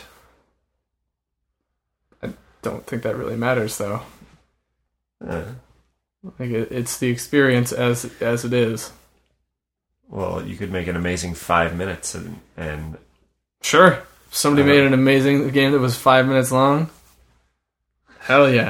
Don't think that really matters though. Uh, Like it, it's the experience as as it is. well, you could make an amazing five minutes, and and Sure. If somebody Uh, made an amazing game that was five minutes long. Hell yeah.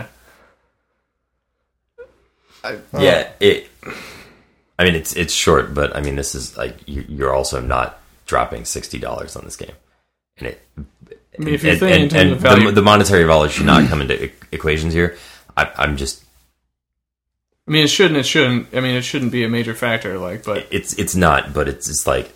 I, yeah, it. I mean, it's it's short, but I mean, this is like you, you're also not dropping sixty dollars on this game, and it. I mean, if you're and, thinking in and, terms and of value, the, the monetary value should not come into e- equations here. I, I'm just. I mean, it shouldn't. It shouldn't. I mean, it shouldn't be a major factor. Like, but It's it's not, but it's just like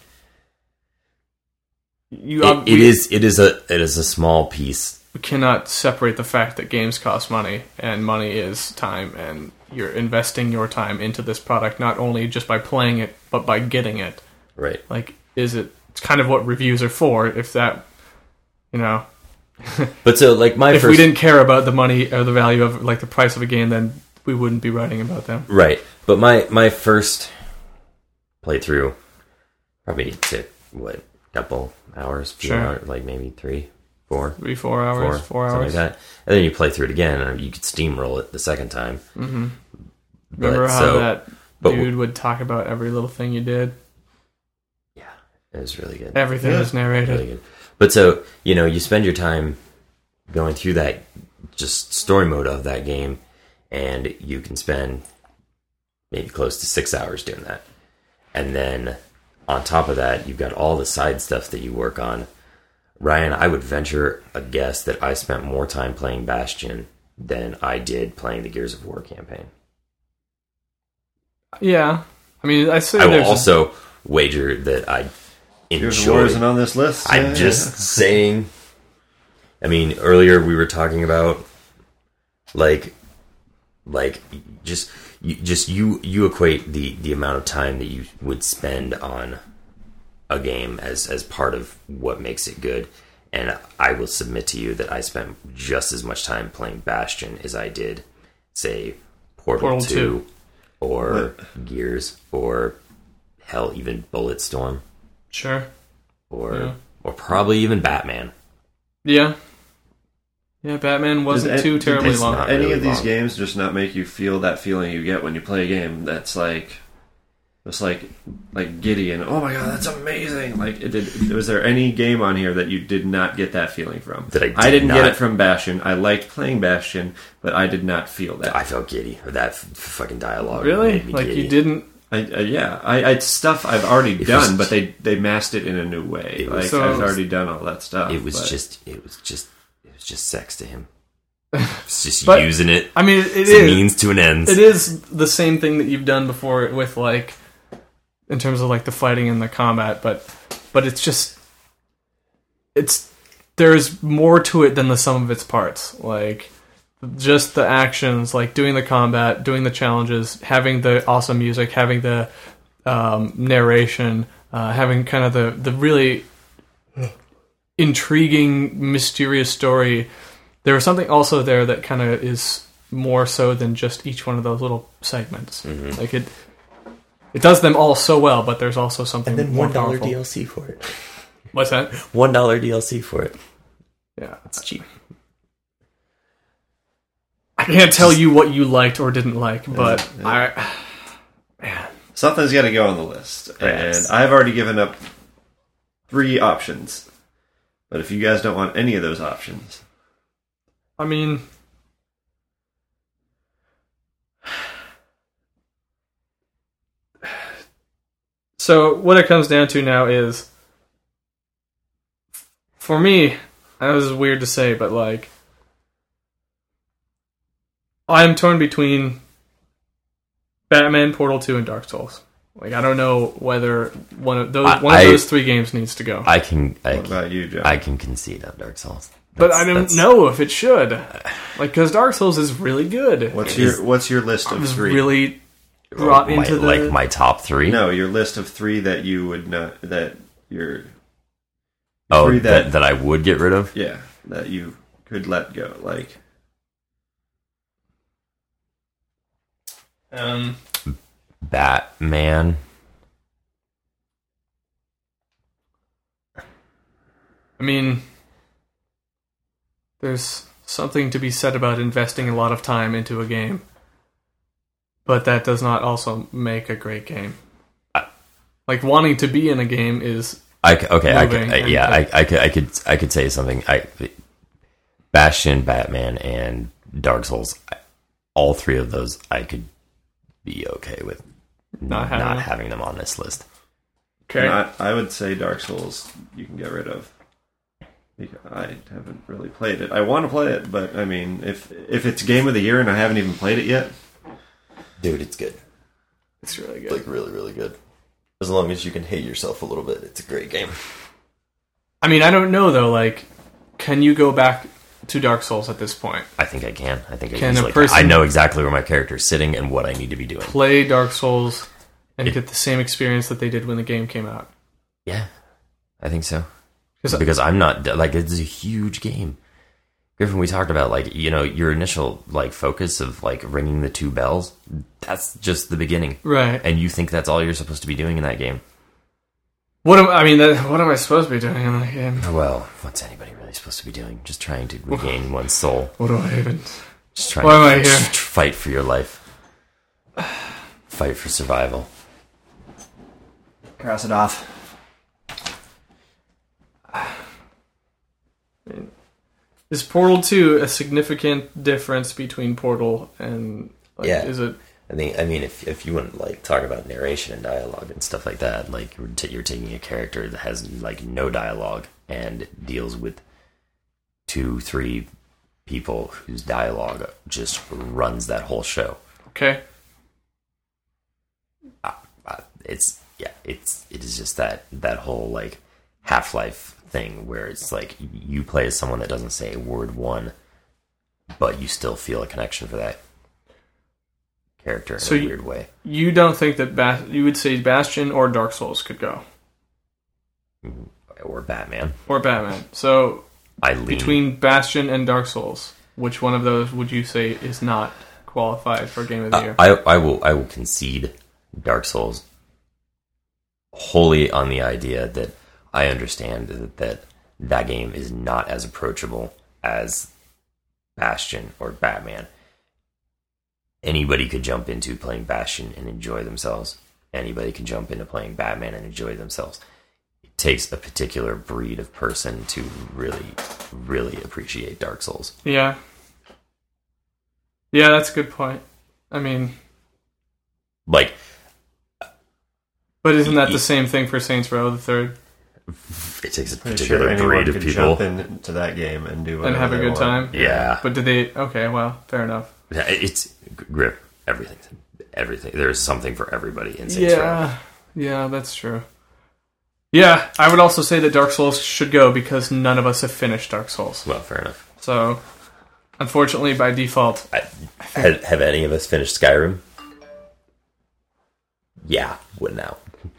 you. it, ob- it we- is it is a it is a small piece. We cannot separate the fact that games cost money, and money is time, and you're investing your time into this product not only just by playing it, but by getting it. Right. Like, is it? It's kind of what reviews are for. If that, you know, But so like my if first we didn't care about the money or the value of like the price of a game, then we wouldn't be writing about them. right, but my my first playthrough probably took what a couple hours, few Sure. hours, like maybe three, four. Three, four hours, four, four something hours. like that. And then you play through it again, and you could steamroll it the second time. Mm-hmm. Remember But, how so- that but- dude would talk about every little thing you did? Yeah, it was really good. Everything Yeah. was narrated. Really good. But so you know, you spend your time going through that just story mode of that game, and you can spend maybe close to six hours doing that. And then on top of that, you've got all the side stuff that you work on. Ryan, I would venture a guess that I spent more time playing Bastion than I did playing the Gears of War campaign. Yeah, I mean, I say I will there's also wager that I Gears of enjoy. War isn't on this list. I'm Yeah, just yeah. saying. I mean, earlier we were talking about like, like just you, just you you equate the the amount of time that you would spend on a game as as part of what makes it good. And I will submit to you that I spent just as much time playing Bastion as I did, say, Portal, Portal two, two. or Gears, or hell, even Bulletstorm, Sure. or Yeah. or probably even Batman. Yeah. Yeah, Batman wasn't Does too it- terribly it's long. not- Any really of these long. games just not make you feel that feeling you get when you play a game that's like, just like, like giddy and oh my god, that's amazing! Like, it did. Was there any game on here that you did not get that feeling from? That I did I didn't not. get it from Bastion. I liked playing Bastion, but I did not feel that. I felt giddy. Or that f- fucking dialogue. Really? made me Like giddy. you didn't? I, uh, yeah, I, I stuff I've already It done, was- but they they masked it in a new way. It Like was- So- I've already done all that stuff. It was but- just. It was just. It was just sex to him. It's just But- using it. I mean, it It's is. a means to an end. It is the same thing that you've done before with like, in terms of like the fighting and the combat, but but it's just, it's there's more to it than the sum of its parts. Like just the actions, like doing the combat, doing the challenges, having the awesome music, having the um, narration, uh, having kind of the the really intriguing, mysterious story. There was something also there that kind of is more so than just each one of those little segments. Mm-hmm. Like it, it does them all so well, but there's also something and then more one dollar powerful. D L C for it. What's that? One dollar D L C for it. Yeah, It's cheap. I can't tell you what you liked or didn't like, but yeah. I, man, Something's got to go on the list, Yes. and I've already given up three options. But if you guys don't want any of those options, I mean, so what it comes down to now is, for me, that was weird to say, but like, I'm torn between Batman, Portal two, and Dark Souls. Like, I don't know whether one of those I- one of I- those three games needs to go. I can. I what can, about you, Joe? I can concede on Dark Souls. but That's- I don't that's- know if it should. Like, because Dark Souls is really good. what's Is- your What's your list I of was three? really brought my, into the... like my top three. No, your list of three that you would not that you're oh, three that, that- that I would get rid of. yeah that you could let go. Like Um, Batman. I mean, there's something to be said about investing a lot of time into a game, but that does not also make a great game. Like, wanting to be in a game is... I c- okay, I moving could, I, and- yeah, I, I could, I could, I could say something. I, Bastion, Batman, and Dark Souls. I- All three of those, I could be okay with Not not, having them. having them on this list. Okay. I, I would say Dark Souls you can get rid of. Because I haven't really played it. I want to play it, but I mean, if if it's game of the year and I haven't even played it yet, Dude, it's good. It's really good. Like really, really good. As long as you can hate yourself a little bit, it's a great game. I mean, I don't know, though, like, can you go back to Dark Souls at this point? I think I can. I think I Can can. a Like, person- I know exactly where my character is sitting and what I need to be doing. Play Dark Souls and It- get the same experience that they did when the game came out? Yeah, I think so. 'Cause- Because I'm not like it's a huge game. Griffin, we talked about like you know your initial like focus of like ringing the two bells. That's just the beginning, Right. and you think that's all you're supposed to be doing in that game. What am I mean? That, what am I supposed to be doing in that game? Well, what's anybody really supposed to be doing? Just trying to regain one's soul. What do I even? Just trying Why to am I here? just fight for your life. Fight for survival. cross it off. Is Portal two a significant difference between Portal and like, Yeah. is it? I think. I mean, if if you want to like talk about narration and dialogue and stuff like that, like you're, t- you're taking a character that has like no dialogue and deals with two, three people whose dialogue just runs that whole show. Okay. Uh, It's yeah, it's it is just that that whole like Half-Life thing where it's like you play as someone that doesn't say word one, but you still feel a connection for that character in So a you- weird way. You don't think that Bas- you would say Bastion or Dark Souls could go, Or Batman. or Batman? So I lean between Bastion and Dark Souls, which one of those would you say is not qualified for Game of the Year? I, I will I will concede Dark Souls wholly on the idea that I understand that, that that game is not as approachable as Bastion or Batman. Anybody could jump into playing Bastion and enjoy themselves. Anybody can jump into playing Batman and enjoy themselves. It takes a particular breed of person to really, really appreciate Dark Souls. Yeah. Yeah, that's a good point. I mean, Like, but isn't that the same thing for Saints Row the Third? it takes a Pretty particular sure anyone breed of could people. jump into that game and do And whatever have a they good want. time? Yeah. But did they... Okay, well, fair enough. Yeah, It's grip everything, everything. There's something for everybody in Saints Row. Yeah, yeah, that's true. Yeah, I would also say that Dark Souls should go because none of us have finished Dark Souls. Well, fair enough. So, unfortunately, by default, I, have, have any of us finished Skyrim? Yeah, what now?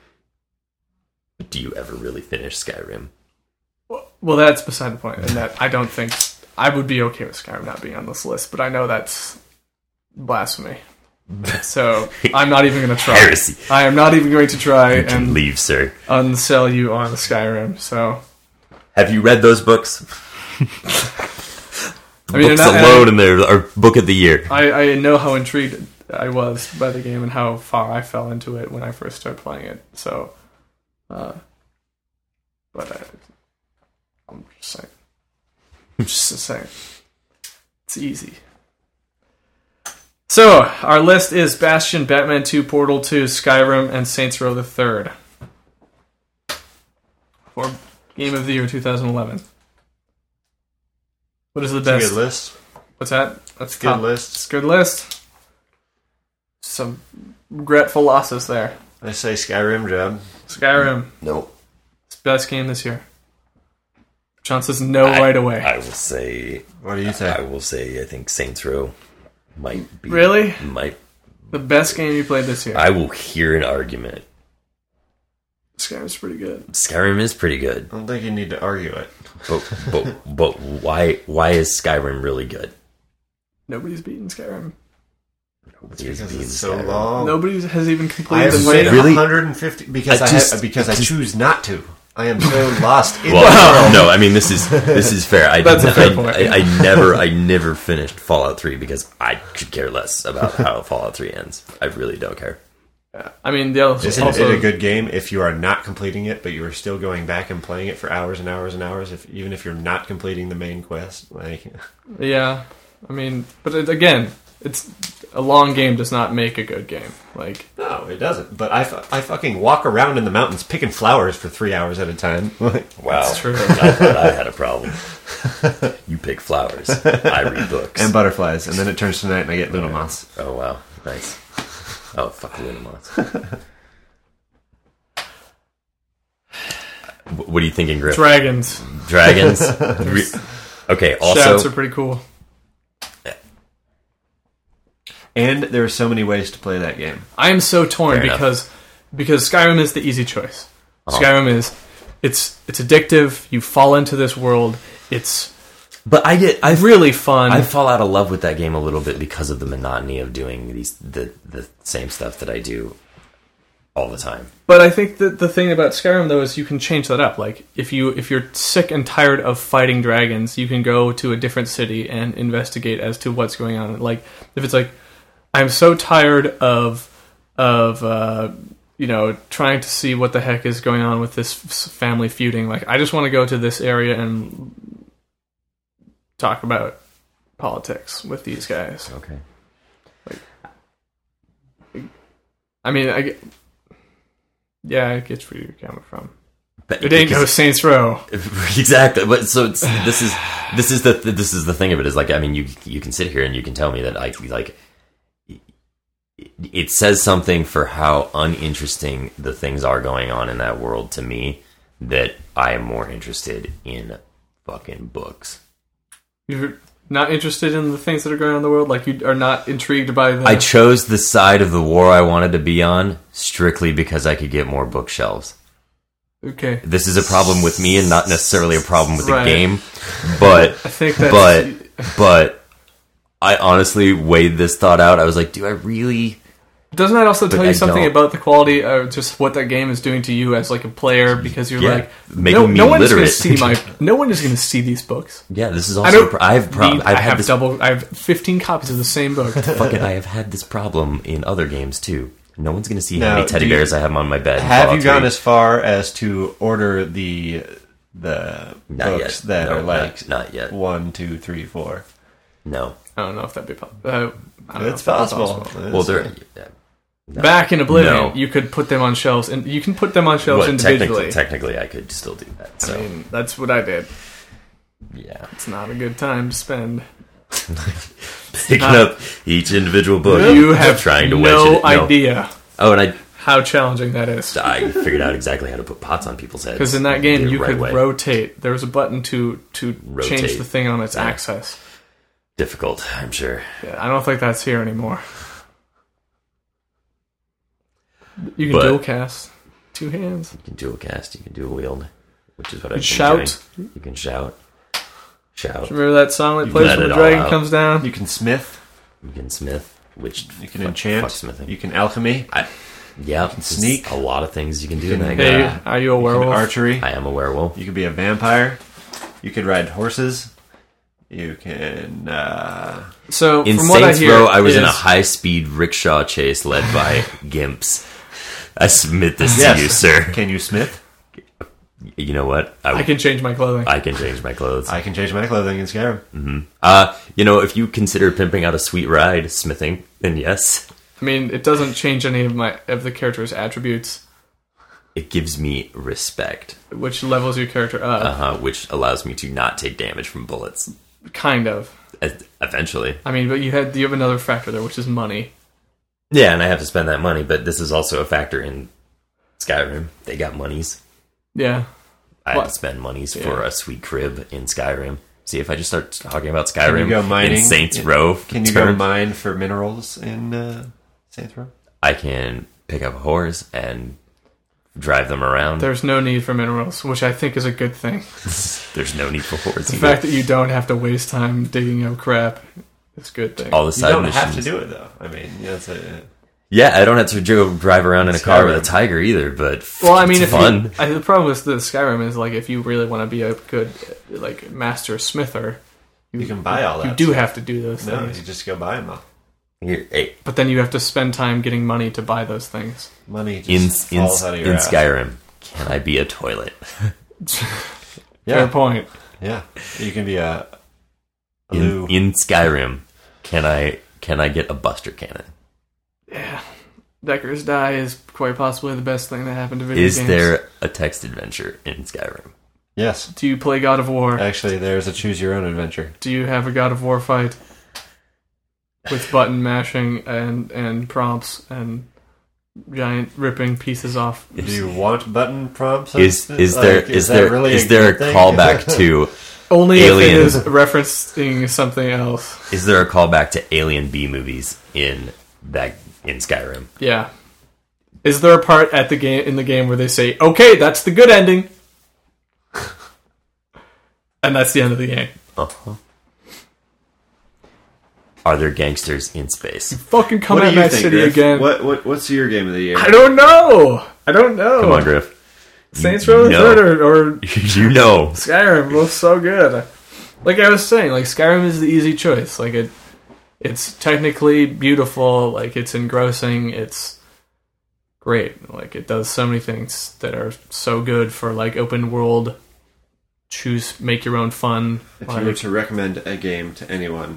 Do you ever really finish Skyrim? well, that's beside the point. And that I don't think I would be okay with Skyrim not being on this list, but I know that's blasphemy. So I'm not even going to try. Heresy. I am not even going to try You can and leave, sir. unsell you on Skyrim. So Have you read those books? I mean, books and I- alone in there are book of the year. I, I know how intrigued I was by the game and how far I fell into it when I first started playing it. So, uh, but I, I'm just saying, I'm just saying, it's easy. So our list is Bastion, Batman two, Portal two, Skyrim, and Saints Row the Third for Game of the Year twenty eleven. What is the It's a best? good list. What's that? That's Good top. list. It's a good list. Some regretful losses there. I say Skyrim, Jeb. Skyrim, Nope. it's the best game this year. John says no I- right away. I will say. What do you think? I will say. I think Saints Row might be Really? might. The best game you played this year. I will hear an argument. Skyrim's pretty good. Skyrim is pretty good, I don't think you need to argue it. but but but why why is Skyrim really good? Nobody's beaten Skyrim. Nobody is Because beating it's so Skyrim. long. Nobody has even I completed have the played main. Really? one hundred fifty because I I, just- ha- because I just- choose not to. I am so lost in the Well, world. no, I mean this is this is fair. I That's a did- fair I, point. I, I never I never finished Fallout three because I could care less about how Fallout three ends. I really don't care. I mean, the other Isn't also it a good game if you are not completing it, but you are still going back and playing it for hours and hours and hours? If even if you're not completing the main quest, like yeah. I mean, but it, again, it's a long game does not make a good game. Like no, it doesn't. But I, fu- I fucking walk around in the mountains picking flowers for three hours at a time. Like, Wow, That's true. I thought I had a problem. You pick flowers. I read books. and butterflies, and then it turns to night, and I get little moths. Oh wow, nice. Oh fuck Lunamoth. What are you thinking, Griff? dragons. Dragons. Re- okay. Shouts Also, are pretty cool. And there are so many ways to play that game. I am so torn Fair enough. because because Skyrim is the easy choice. Uh-huh. Skyrim is it's it's addictive. You fall into this world. It's but I get I really fun. I fall out of love with that game a little bit because of the monotony of doing these the the same stuff that I do all the time. But I think that the thing about Skyrim though is you can change that up. Like if you if you're sick and tired of fighting dragons, you can go to a different city and investigate as to what's going on. Like if it's like I'm so tired of of uh, you know trying to see what the heck is going on with this f- family feuding. Like I just want to go to this area and talk about politics with these guys. Okay. I mean, I get, yeah, I get where you're coming from. But It ain't no Saints Row. exactly, but so it's, this is this is the this is the thing of it is like I mean you you can sit here and you can tell me that I like it says something for how uninteresting the things are going on in that world to me, that I am more interested in fucking books. You're not interested in the things that are going on in the world? Like, you are not intrigued by the... I chose the side of the war I wanted to be on strictly because I could get more bookshelves. Okay. This is a problem with me and not necessarily a problem with Right. the game, but I think that's... but but I honestly weighed this thought out. I was like, do I really? Doesn't that also But tell you I something don't. about the quality of just what that game is doing to you as like a player? Because you're Yeah, like, making no, me no one's going to literate. see my, no one is going to see these books. Yeah, this is I also. don't. a pro- I have prob- need- I've I had have this double. I have fifteen copies of the same book. fucking. I have had this problem in other games too. No one's going to see how Now, many teddy do you- bears I have on my bed. in Have Fallout you gone three. as far as to order the the Not books yet. that No, are like not, not yet. one, two, three, four? No. I don't know if that'd be possible. Uh, I don't know It's if that'd be possible. Well, they're. yeah. Back in Oblivion, No. you could put them on shelves, and you can put them on shelves Well, individually. technically, technically, I could still do that. So I mean, that's what I did. yeah, It's not a good time to spend. picking not- up each individual book. You have trying to no wedge it. No. idea Oh, and I how challenging that is. I figured out exactly how to put pots on people's heads. Because in that game, the you right could way. rotate. There was a button to to Rotate. change the thing on its Yeah. axis. Difficult, I'm sure. Yeah, I don't think that's here anymore. You can But- dual cast two hands. You can dual cast, you can dual wield, which is what I've been shout. doing. You can shout. Shout. Remember that song that You plays let when it the all dragon out. comes down? You can smith. You can smith, which You can fuck- enchant. fuck smithing. You can alchemy. I, yeah, it's sneak. A lot of things you can do You in that can- game. Hey, Yeah. are you a You can werewolf? archery. I am a werewolf. You could be a vampire. You could ride horses. You can. Uh, So In from what Saints I hear, Row, I was in a is- high-speed rickshaw chase led by gimps. I submit this yes. to you, sir. Can you smith? You know what? I, I can change my clothing. I can change my clothes. I can change my clothing in Skyrim. Uh, you know, if you consider pimping out a sweet ride smithing, then yes, I mean, it doesn't change any of my of the character's attributes, it gives me respect, which levels your character up. uh-huh, which allows me to not take damage from bullets. Kind of. E- Eventually. I mean, but you had you have another factor there, which is money. Yeah, and I have to spend that money, but this is also a factor in Skyrim. They got monies. Yeah. I What? had to spend monies Yeah. for a sweet crib in Skyrim. See, if I just start talking about Can you Skyrim go mining? in Saints Yeah. Row, Can you go terms, mine for minerals in uh, Saints Row? I can pick up a horse and drive them around. There's no need for minerals, which I think is a good thing. There's no need for horses. The either. fact that you don't have to waste time digging up crap is a good thing. All the You side don't missions. have to do it though. I mean, you know, it's a, Yeah, I don't have to go drive around in a car with a Skyrim. tiger either, but Well, I mean, it's if fun. you, I, the problem with the Skyrim is like if you really want to be a good like master smither, you can buy all that. you do stuff. have to do those No, things. you just go buy them all. Here, hey, But then you have to spend time getting money to buy those things. Money just in in, falls out of your in ass. Skyrim, can I be a toilet? Yeah, Fair point. yeah. You can be a, a In, loo. in Skyrim, can I can I get a Buster Cannon? Yeah, Decker's Die is quite possibly the best thing that happened to video Is games. there a text adventure in Skyrim? Yes, Do you play God of War? actually, there's a choose your own adventure. Do you have a God of War fight with button mashing and and prompts and giant ripping pieces off? Do you want button prompts? Is is Like, there is that there really is there a good thing? callback to Only Alien. if it is referencing something else. is there a callback to Alien B movies in that in Skyrim? Yeah. Is there a part at the game in the game where they say, "Okay, that's the good ending," and that's the end of the game? Uh-huh. Are there gangsters in space? Fucking come What at do you Night think, City Griff? again. What what what's your game of the year? I don't know. I don't know. Come on, Griff. Saints You Row the know. Third or, or You know. Skyrim looks so good. Like I was saying, like Skyrim is the easy choice. Like it, it's technically beautiful. Like it's engrossing. It's great. Like it does so many things that are so good for like open world. Choose, make your own fun. If Like, you were to recommend a game to anyone,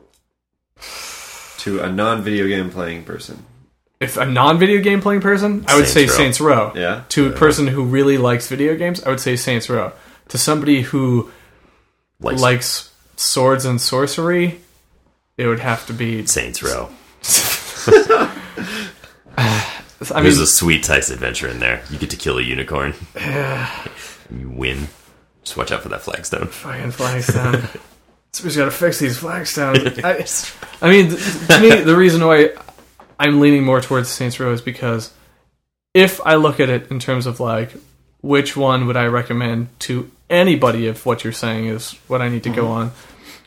to a non-video game playing person, if a non-video game playing person, I would say Saints Row. Saints Row. yeah, To a person who really likes video games, I would say Saints Row. To somebody who Like likes swords and sorcery, it would have to be Saints Row. I mean, There's a sweet Tice adventure in there. You get to kill a unicorn. Yeah. You win. Just watch out for that flagstone. Fucking flagstone. Somebody's got to fix these flagstones. I, I mean, th- to me, the reason why I'm leaning more towards Saints Row is because if I look at it in terms of like which one would I recommend to anybody if what you're saying is what I need to mm-hmm. go on,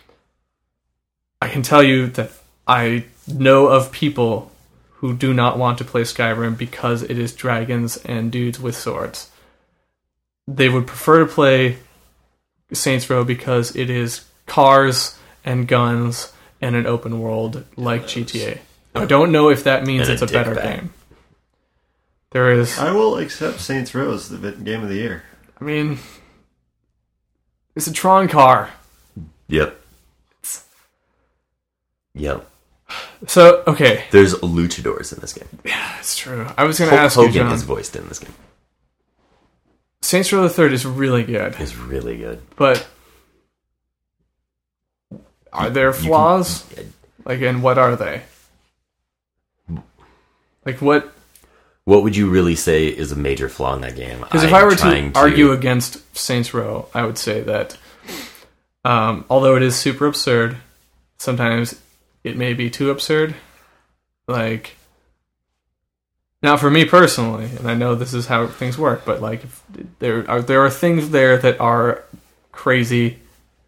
I can tell you that I know of people who do not want to play Skyrim because it is dragons and dudes with swords. They would prefer to play Saints Row because it is cars and guns and an open world like G T A. I don't know if that means and it's a, a better bag. game. There is... I will accept Saints Row as the game of the year. I mean, it's a Tron car. Yep. Yep. So, okay. There's luchadors in this game. Yeah, that's true. I was going to Hulk ask Hogan you, John. is voiced in this game. Saints Row the Third is really good. It's really good. But are there flaws? Can, like, and what are they? Like, what... What would you really say is a major flaw in that game? Because if I were to, to argue against Saints Row, I would say that um, although it is super absurd, sometimes it may be too absurd. Like, now for me personally, and I know this is how things work, but like if there are there are things there that are crazy,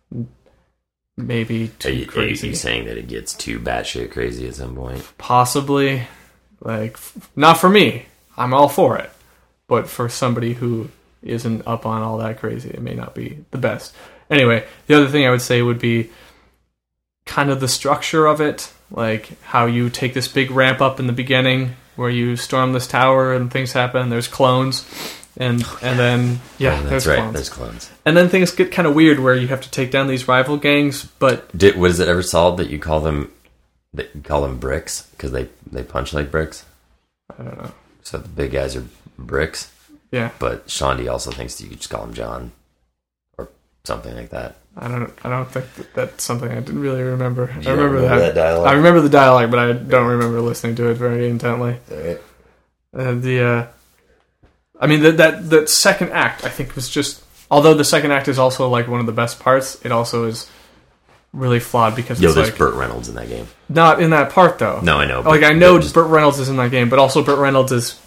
maybe too are you, crazy. Are you saying that it gets too batshit crazy at some point? Possibly. Like, not for me. I'm all for it. But for somebody who isn't up on all that crazy, it may not be the best. Anyway, the other thing I would say would be kind of the structure of it. Like, how you take this big ramp up in the beginning where you storm this tower and things happen. There's clones. And and then, yeah, oh, that's there's right. clones. There's clones. And then things get kind of weird where you have to take down these rival gangs, but... Did, was it ever solved that you call them that you call them bricks? Because they, they punch like bricks? I don't know. So the big guys are bricks? Yeah. But Shandy also thinks that you could just call him John. Or something like that. I don't I don't think that that's something I didn't really remember. Do I you remember, remember that. that dialogue? I remember the dialogue, but I don't remember listening to it very intently. Right. And the, uh, I mean, that, that that second act, I think, was just... Although the second act is also, like, one of the best parts, it also is really flawed because Yo, it's, there's like... Burt Reynolds in that game. Not in that part, though. No, I know. Like, I know just, Burt Reynolds is in that game, but also Burt Reynolds is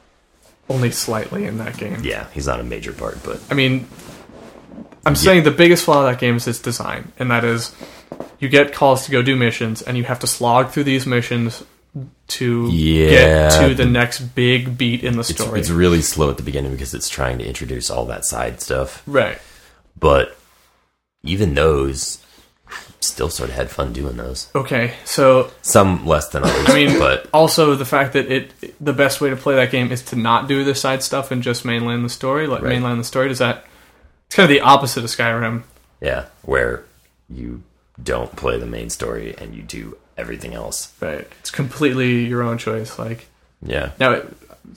only slightly in that game. Yeah, he's not a major part, but... I mean, I'm yeah. saying the biggest flaw of that game is its design, and that is you get calls to go do missions, and you have to slog through these missions to yeah, get to the next big beat in the story. It's, it's really slow at the beginning because it's trying to introduce all that side stuff. Right. But even those, still sort of had fun doing those. Okay, so... Some less than others, I mean, but... Also, the fact that it the best way to play that game is to not do the side stuff and just mainline the story. Like, right. mainline the story, does that... It's kind of the opposite of Skyrim. Yeah, where you don't play the main story and you do everything else. Right. It's completely your own choice. Like, yeah. Now, it,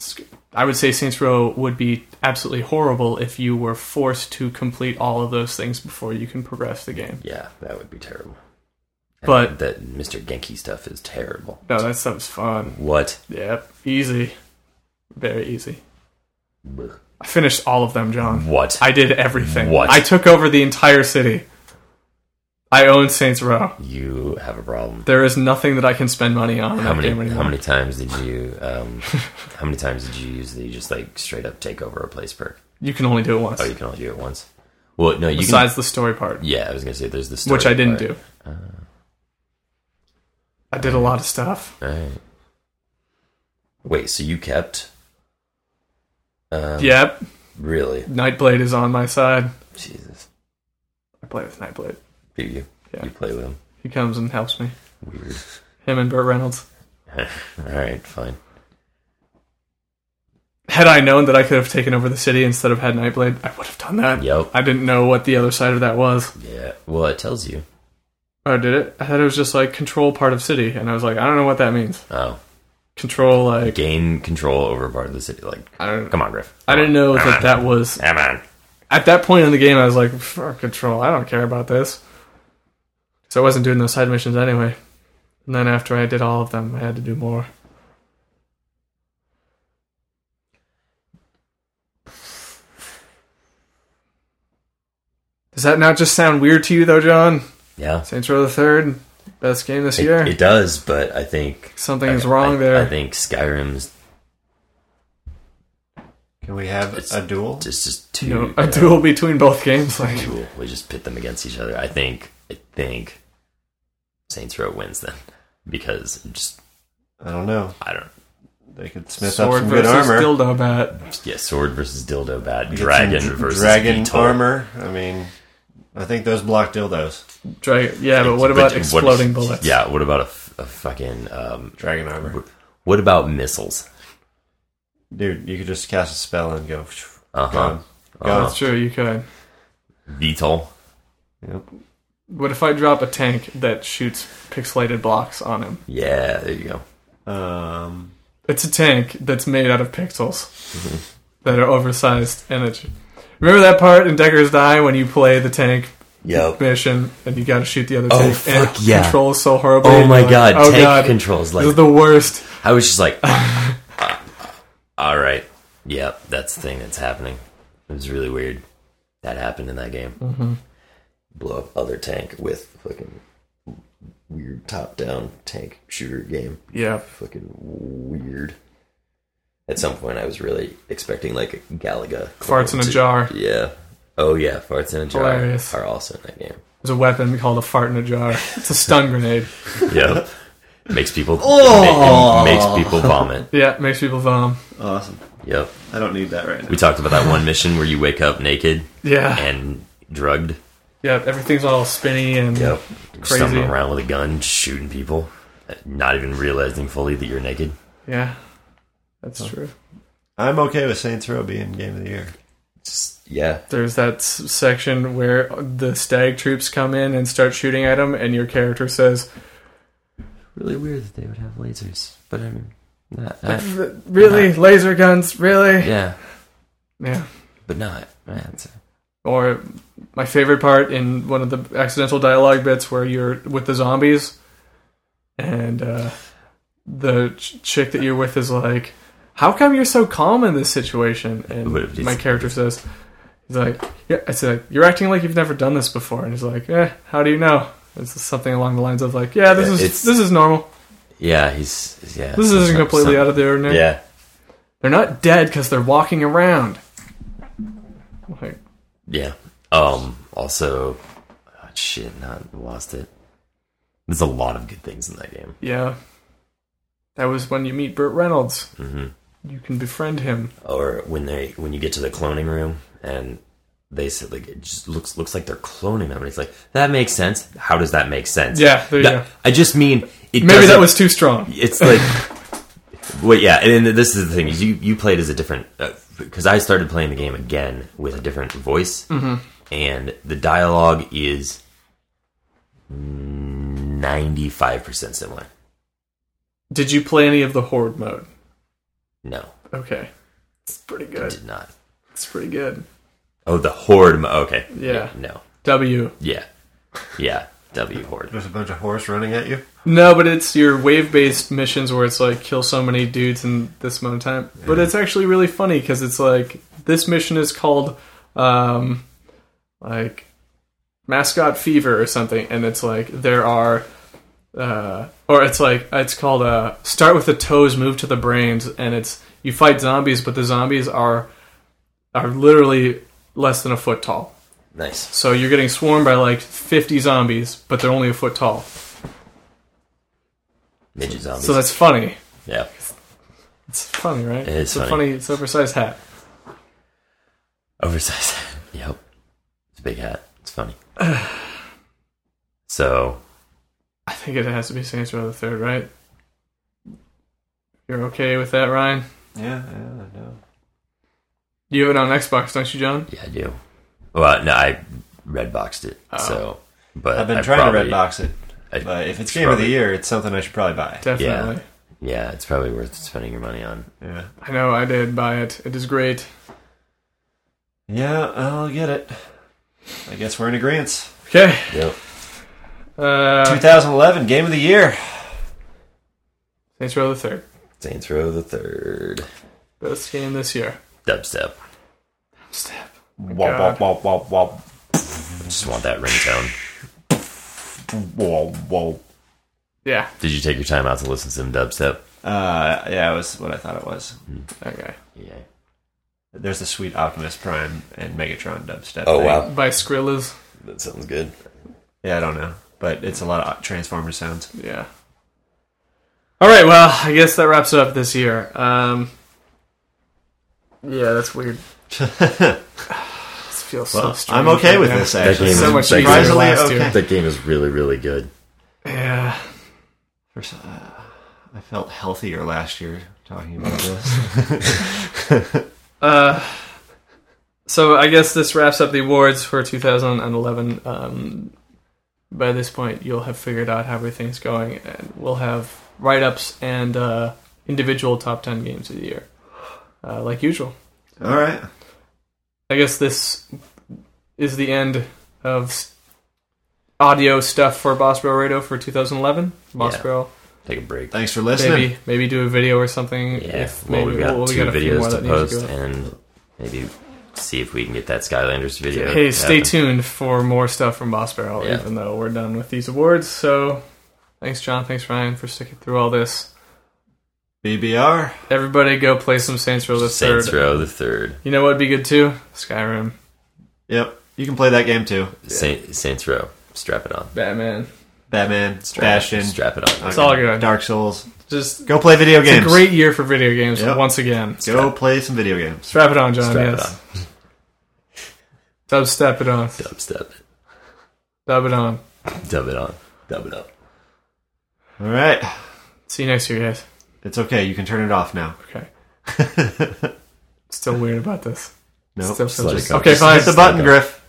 I would say Saints Row would be absolutely horrible if you were forced to complete all of those things before you can progress the game. Yeah, that would be terrible. But and that Mister Genki stuff is terrible. No, that stuff's fun. What? Yep. Easy. Very easy. Blech. I finished all of them, John. What? I did everything. What? I took over the entire city. I own Saints Row. You have a problem. There is nothing that I can spend money on in how that many, game anymore. How many times did you? Um, how many times did you use the just like straight up take over a place perk? You can only do it once. Oh, you can only do it once. Well, no, you besides can, the story part. Yeah, I was gonna say there's the story which I didn't part. do. Uh, I did a lot of stuff. All right. Wait, so you kept? Um, yep. Really? Nightblade is on my side. Jesus. I play with Nightblade. Do you? Yeah. You play with him? He comes and helps me. Weird. Him and Burt Reynolds. Alright, fine. Had I known that I could have taken over the city instead of had Nightblade, I would have done that. Yep. I didn't know what the other side of that was. Yeah, well, it tells you. Oh, did it? I thought it was just like control part of city, and I was like, I don't know what that means. Oh. Control, like... Gain control over part of the city. Like, I don't, come on, Griff. Come I didn't on. know come that on. that was... Come on. At that point in the game, I was like, fuck control, I don't care about this. So I wasn't doing those side missions anyway. And then after I did all of them, I had to do more. Does that not just sound weird to you, though, John? Yeah. Saints Row the Third, best game this It, year. it does, but I think Something I, is wrong I, there. I think Skyrim's Can we have It's a duel? just just too You know, you a know, duel between both games. Like, duel. We just pit them against each other. I think I think Saints Row wins then because just I don't know. I don't They could smith up sword some good versus armor. dildo bat. yeah sword versus dildo bat You get dragon some versus dragon Beetle. armor. I mean, I think those block dildos. Dra- yeah, but what about But exploding what- bullets? Yeah, what about a, f- a fucking um, Dragon armor. what about missiles? Dude, you could just cast a spell and go. Uh huh. Gone. Uh-huh. That's true, you could. Beetle. Yep. What if I drop a tank that shoots pixelated blocks on him? Yeah, there you go. Um, It's a tank that's made out of pixels Mm-hmm. that are oversized. And it, remember that part in Decker's Die when you play the tank Yep. mission and you got to shoot the other Oh, tank? fuck and it yeah. controls so horribly. Oh and my you're god, like, oh tank god, controls like this is the worst. I was just like, uh, uh, all right, yep, that's the thing that's happening. It was really weird. That happened in that game. Mm-hmm. Blow up other tank with fucking weird top-down tank shooter game. Yeah. Fucking weird. At some point, I was really expecting like a Galaga. Farts in a to- jar. Yeah. Oh yeah, farts in a jar Hilarious. are also in that game. There's a weapon called a fart in a jar. It's a stun grenade. Yep. Makes people Oh. ma- makes people vomit. Yeah, makes people vom. awesome. Yep. I don't need that right now. We talked about that one mission where you wake up naked Yeah. and drugged. Yeah, everything's all spinny and Yep. crazy. Stumbling around with a gun, shooting people, not even realizing fully that you're naked. Yeah, that's true. I'm okay with Saints Row being game of the year. Just, yeah. There's that s- section where the stag troops come in and start shooting at them, and your character says, Really weird that they would have lasers, but I mean, not, "Really, laser guns? Really?" yeah, Yeah. but not. Man, it's- Or my favorite part in one of the accidental dialogue bits where you're with the zombies, and uh, the ch- chick that you're with is like, "How come you're so calm in this situation?" And What if he's- my character says, "He's like, yeah." I said, "You're acting like you've never done this before." And he's like, "Eh, how do you know?" It's something along the lines of like, "Yeah, this Yeah, is it's- this is normal. yeah, he's yeah. This isn't completely out of the ordinary. Yeah, They're not dead because they're walking around." Like, yeah. Um. Also, oh, shit, not lost it. There's a lot of good things in that game. yeah, that was when you meet Burt Reynolds. hmm You can befriend him. Or when they when you get to the cloning room and they said like it just looks looks like they're cloning them, and it's like that makes sense. How does that make sense? Yeah, there you That- go. I just mean it. Maybe that doesn't- was too strong. It's like, well, yeah, and then this is the thing: is you you played as a different because I started playing the game again with a different voice, Mm-hmm. and the dialogue is ninety five percent similar. Did you play any of the Horde mode? No, Okay. It's pretty I good. did not. It's pretty good. Oh, the Horde. mo- Okay, Yeah. no, W. yeah, yeah, W Horde. There's a bunch of horse running at you. No, but it's your wave-based missions where it's like kill so many dudes in this amount of time. But it's actually really funny because it's like this mission is called um, like Mascot Fever or something, and it's like there are, uh, or it's like it's called uh, Start with the Toes, Move to the Brains, and it's you fight zombies, but the zombies are are literally less than a foot tall. Nice. So you're getting swarmed by like fifty zombies, but they're only a foot tall. Midget zombies. So that's funny. yeah. It's funny, right? It is it's a funny. funny. It's an oversized hat. Oversized hat. Yep. It's a big hat. It's funny. So, I think it has to be Saints Row the Third, right? You're okay with that, Ryan? Yeah, yeah, I know. You have it on Xbox, don't you, John? yeah, I do. Well, no, I red boxed it. Oh. So, but I've been I trying probably, to red box it, I but if it's should game of the probably- year, it's something I should probably buy. Definitely. Yeah, it's probably worth spending your money on. Yeah, I know. I did buy it. It is great. yeah, I'll get it. I guess we're in agreement. Okay. Yep. Uh, twenty eleven game of the year. Saints Row the Third, Saints Row the Third. best game this year. Dubstep. Step. Wop, wop, wop, wop, wop. Just want that ringtone. Whoa, whoa. Yeah. Did you take your time out to listen to some dubstep? Uh, yeah, it was what I thought it was. Okay. Yeah. There's the sweet Optimus Prime and Megatron dubstep. Oh, thing. wow. By Skrillaz. That sounds good. Yeah, I don't know, but it's a lot of Transformers sounds. Yeah. All right. Well, I guess that wraps it up this year. Um, yeah, that's weird. This feels Well, so strange. I'm okay right with now. this, That actually. game So is much that easier game is- surprisingly last okay. year. That game is really, really good. Yeah. First, uh, I felt healthier last year talking about this. Uh, so I guess this wraps up the awards for two thousand eleven. Um, by this point, you'll have figured out how everything's going, and we'll have write-ups and uh, individual top ten games of the year, uh, like usual. All right. I guess this is the end of s- audio stuff for Boss Bro Radio for two thousand eleven. Boss Yeah. Bro, Take a break. Thanks for listening. maybe maybe do a video or something. Yeah. if Well, maybe we've got well, we two got a few more videos to that need to post, go. and maybe see if we can get that Skylanders video. Hey, to stay happen. tuned for more stuff from Boss Barrel, Yeah. even though we're done with these awards. So, thanks, John. Thanks, Ryan, for sticking through all this. B B R. Everybody go play some Saints Row the Saints Third. Row the Third. You know what would be good, too? Skyrim. Yep. You can play that game too. Saint, Saints Row. Strap it on. Batman. Batman, Strap, Bastion. Strap it on. It's all good. Dark Souls. Just, Go play video it's games. a great year for video games, Yep. once again. Go play some video games. Strap it on, John, Strap yes. Dubstep it on. it on. Dubstep it. Dub it on. Dub it on. Dub it up. All right. See you next year, guys. It's okay. You can turn it off now. Okay. Still weird about this. Nope. Still Just let it just- go. okay, Just fine. Hit the button, Griff.